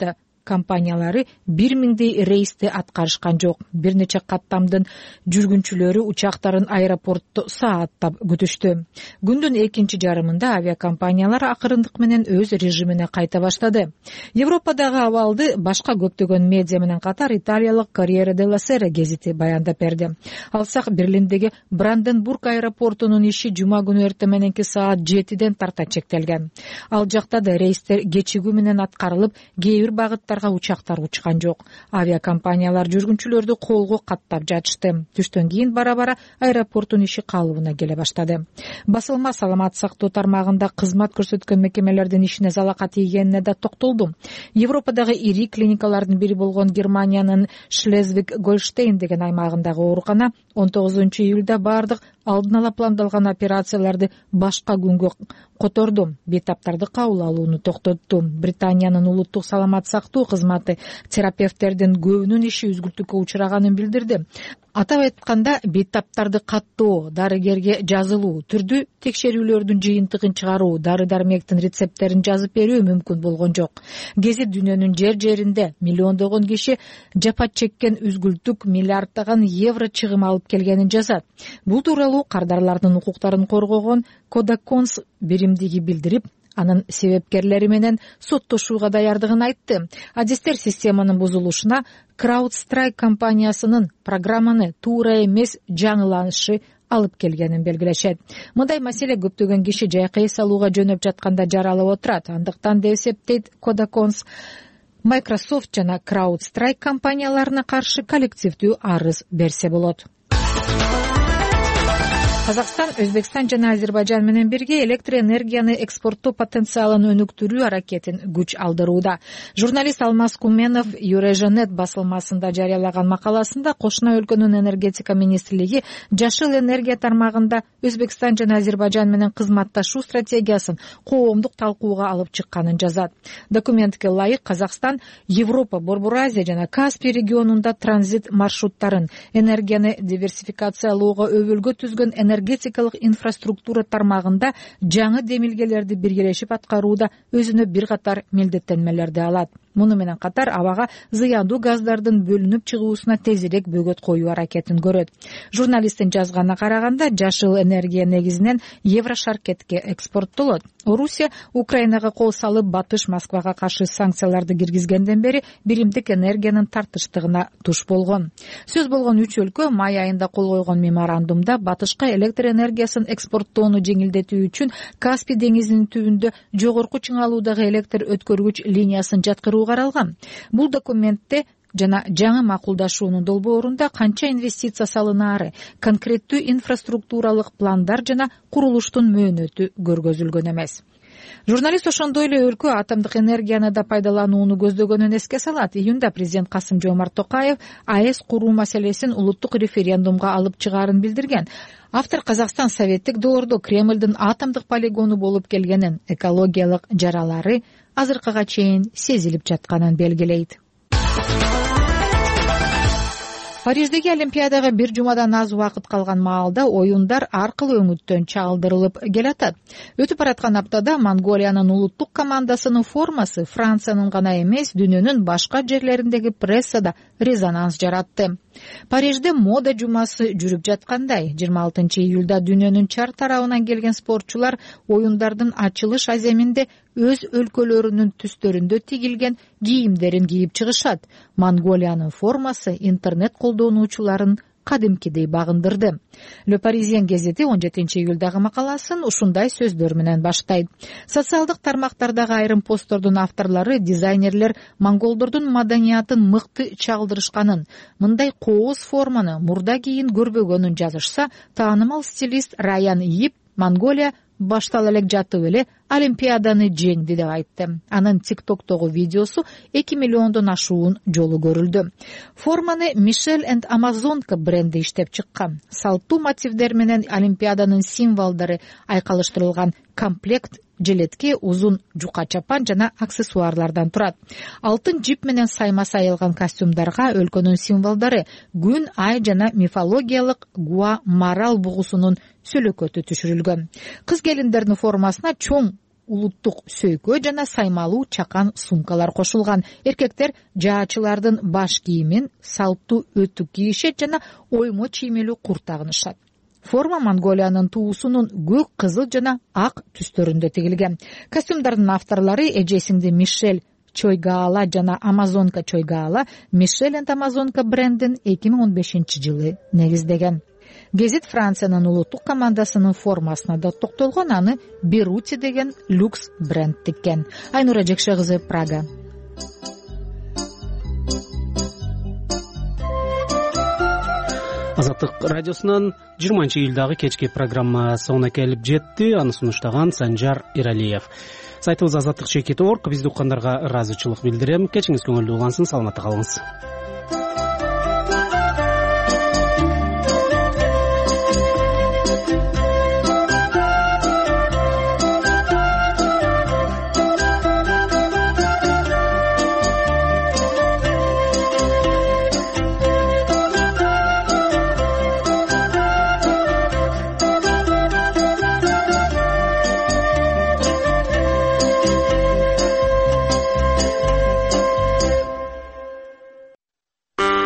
компаниялары бир миңдей рейсти аткарышкан жок. Бир нече каттамдын жүргүнчүлөрү учактарын аэропортто сааттап күтүштү. Күндүн экинчи жарымында авиакомпаниялар акырындык менен өз режимине кайта баштады. Европадагы абалды башка көптөгөн медиа менен катар италиялык Corriere della Sera гезити баяндап берди. Алсак Берлиндеги Бранденбург аэропортунун иши жума күнү эртең мененки саат жетиден тарта чектелген. Ал жакта да рейстер кечигүү менен аткарылып, кээ бир багыттарга учактар учкан жок. Авиакомпаниялар жүргүнчүлөрдү колго каттап жатышты. Түштөн кийин бара-бара аэропорттун иши калыбына келе баштады. Басылма саламат сактоо тармагында кызмат көрсөткөн мекемелердин ишине залака тийгенине да токтолду. Европадагы ири клиникалардын бири болгон Германиянын Шлезвиг-Гольштейн деген аймагындагы оорукана он тогузунчу июлда бардык алдын ала пландалган операцияларды башка күнгө которду. Бейтаптарды кабыл алууну токтотту. Британиянын улуттук саламат сактоо кызматы терапевттердин көбүнүн иши үзгүлтүккө учураганын билдирди. Атап айтканда, бейтаптарды каттоо, дарыгерге жазылуу, түрдүү текшерүүлөрдүн жыйынтыгын чыгаруу, дары-дармектин рецепттерин жазып берүү мүмкүн болгон жок. Гезит дүйнөнүн жер-жеринде миллиондогон киши жапа чеккен үзгүлтүк миллиарддаган евро чыгым алып келгенин жазат. Бул тууралуу кардарлардын укуктарын коргогон Кодаконс биримдиги билдирип, анын себепкерлери менен соттошууга даярдыгын айтты. Адистер системанын бузулушуна CrowdStrike компаниясынын программаны туура эмес жаңыланышы алып келгенин белгилешет. Мындай маселе көптөгөн киши жайкы эс алууга жөнөп жатканда жаралып отурат. Андыктан деп эсептейт Кодаконс, Microsoft жана CrowdStrike компанияларына каршы коллективдүү арыз берсе болот. Казакстан, Өзбекстан жана Азербайжан менен бирге электр энергияны экспорттоо потенциалын өнүктүрүү аракетин күч алдырууда. Журналист Алмаз Куменов Eurasianet басылмасында жарыялаган макаласында кошуна өлкөнүн энергетика министрлиги жашыл энергия тармагында Өзбекстан жана Азербайжан менен кызматташуу стратегиясын коомдук талкууга алып чыкканын жазат. Документке ылайык Казакстан Европа, Борбор Азия жана Каспий регионунда транзит маршруттарын, энергияны диверсификациялоого өбөлгө түзгөн энергетикалык инфраструктура тармагында жаңы демилгелерди биргелешип аткарууда өзүнө бир катар милдеттенмелерди алат. Муну менен катар абага зыяндуу газдардын бөлүнүп чыгуусуна тезирээк бөгөт коюу аракетин көрөт. Журналисттин жазганына караганда, жашыл энергия негизинен Еврошаркетке экспорттолот. Орусия Украинага кол салып, Батыш Москвага каршы санкцияларды киргизгенден бери биримдик энергиянын тартыштыгына туш болгон. Сөз болгон үч өлкө май айында кол койгон меморандумда Батышка электр энергиясын экспорттоону жеңилдетүү үчүн Каспий деңизинин түбүндө жогорку чыңалуудагы электр өткөргүч линиясын жаткыруу каралган. Бул документте жана жаңы макулдашуунун долбоорунда канча инвестиция салынаары, конкреттүү инфраструктуралык пландар жана курулуштун мөөнөтү көргөзүлгөн эмес. Журналист ошондой эле өлкө атомдук энергияны да пайдаланууну көздөгөнүн эске салат. Июнда президент Касым-Жомарт Токаев АЭС куруу маселесин улуттук референдумга алып чыгаарын билдирген. Автор Казакстан советтик долордо Кремлдин атомдук полигону болуп келгенин, экологиялык жаралары азыркыга чейин сезилип жатканын белгилейт. Париждеги Олимпиадага бир жумадан аз убакыт калган маалда оюндар аркылуу өңүттөн чагылдырылып келатат. Өтүп бараткан аптада Монголиянын улуттук командасынын формасы Франциянын гана эмес, дүйнөнүн башка жерлериндеги прессада резонанс жаратты. Парижде мода жумасы жүрүп жаткандай, жыйырма алтынчы июлда дүйнөнүн чар тарабынан келген спортчулар оюндардын ачылыш аземинде өз өлкөлөрүнүн түстөрүндө тигилген кийимдерин кийип чыгышат. Монголиянын формасы интернет колдонуучуларын кадимкидей багындырды. Le Parisien гезити он жетинчи июлдагы макаласын ушундай сөздөр менен баштайт. Социалдык тармактардагы айрым посттордун авторлору, дизайнерлер монголдордун маданиятын мыкты чагылдырышканын, мындай кооз форманы мурда кийин көрбөгөнүн жазышса, таанымал стилист Раян Ип Монголия баштала элек жатып эле Олимпиаданы жеңди деп айтты. Анын тиктоктогу видеосу эки миллиондон ашуун жолу көрүлдү. Форманы Мишель энд Амазонка бренди иштеп чыккан. Салттуу мотивдер менен Олимпиаданын символдору айкалыштырылган комплект желетке узун жука чапан жана аксессуарлардан турат. Алтын жип менен сайма сайылган костюмдарга өлкөнүн символдору күн, ай жана мифологиялык Гуа марал бугусунун сөлөкөтү түшүрүлгөн. Кыз келиндердин формасына чоң улуттук сөйкө жана саймалуу чакан сумкалар кошулган. Эркектер жаачылардын баш кийимин, салттуу өтүк кийишет жана оймо чиймелүү курт тагынышат. Форма Монголиянын туусунун көк, кызыл жана ак түстөрүндө тигилген. Костюмдардын авторлору эжесиңди Мишель Чойгаала жана Амазонка Чойгаала Мишель энд Амазонка брендин эки миң он бешинчи жылы негиздеген. Гезит Франциянын улуттук командасынын формасына да токтолгон, аны Берути деген люкс бренд тиккен. Айнура Жекше кызы, Прага. Азаттык радиосунан жыйырманчы июлдагы кечки программа соңуна келип жетти. Аны сунуштаган Санжар Иралиев. Сайтыбыз азаттык чекит точка орг. Бизди уккандарга ыраазычылык билдирем. Кечиңиз көңүлдүү улансын, саламатта калыңыз.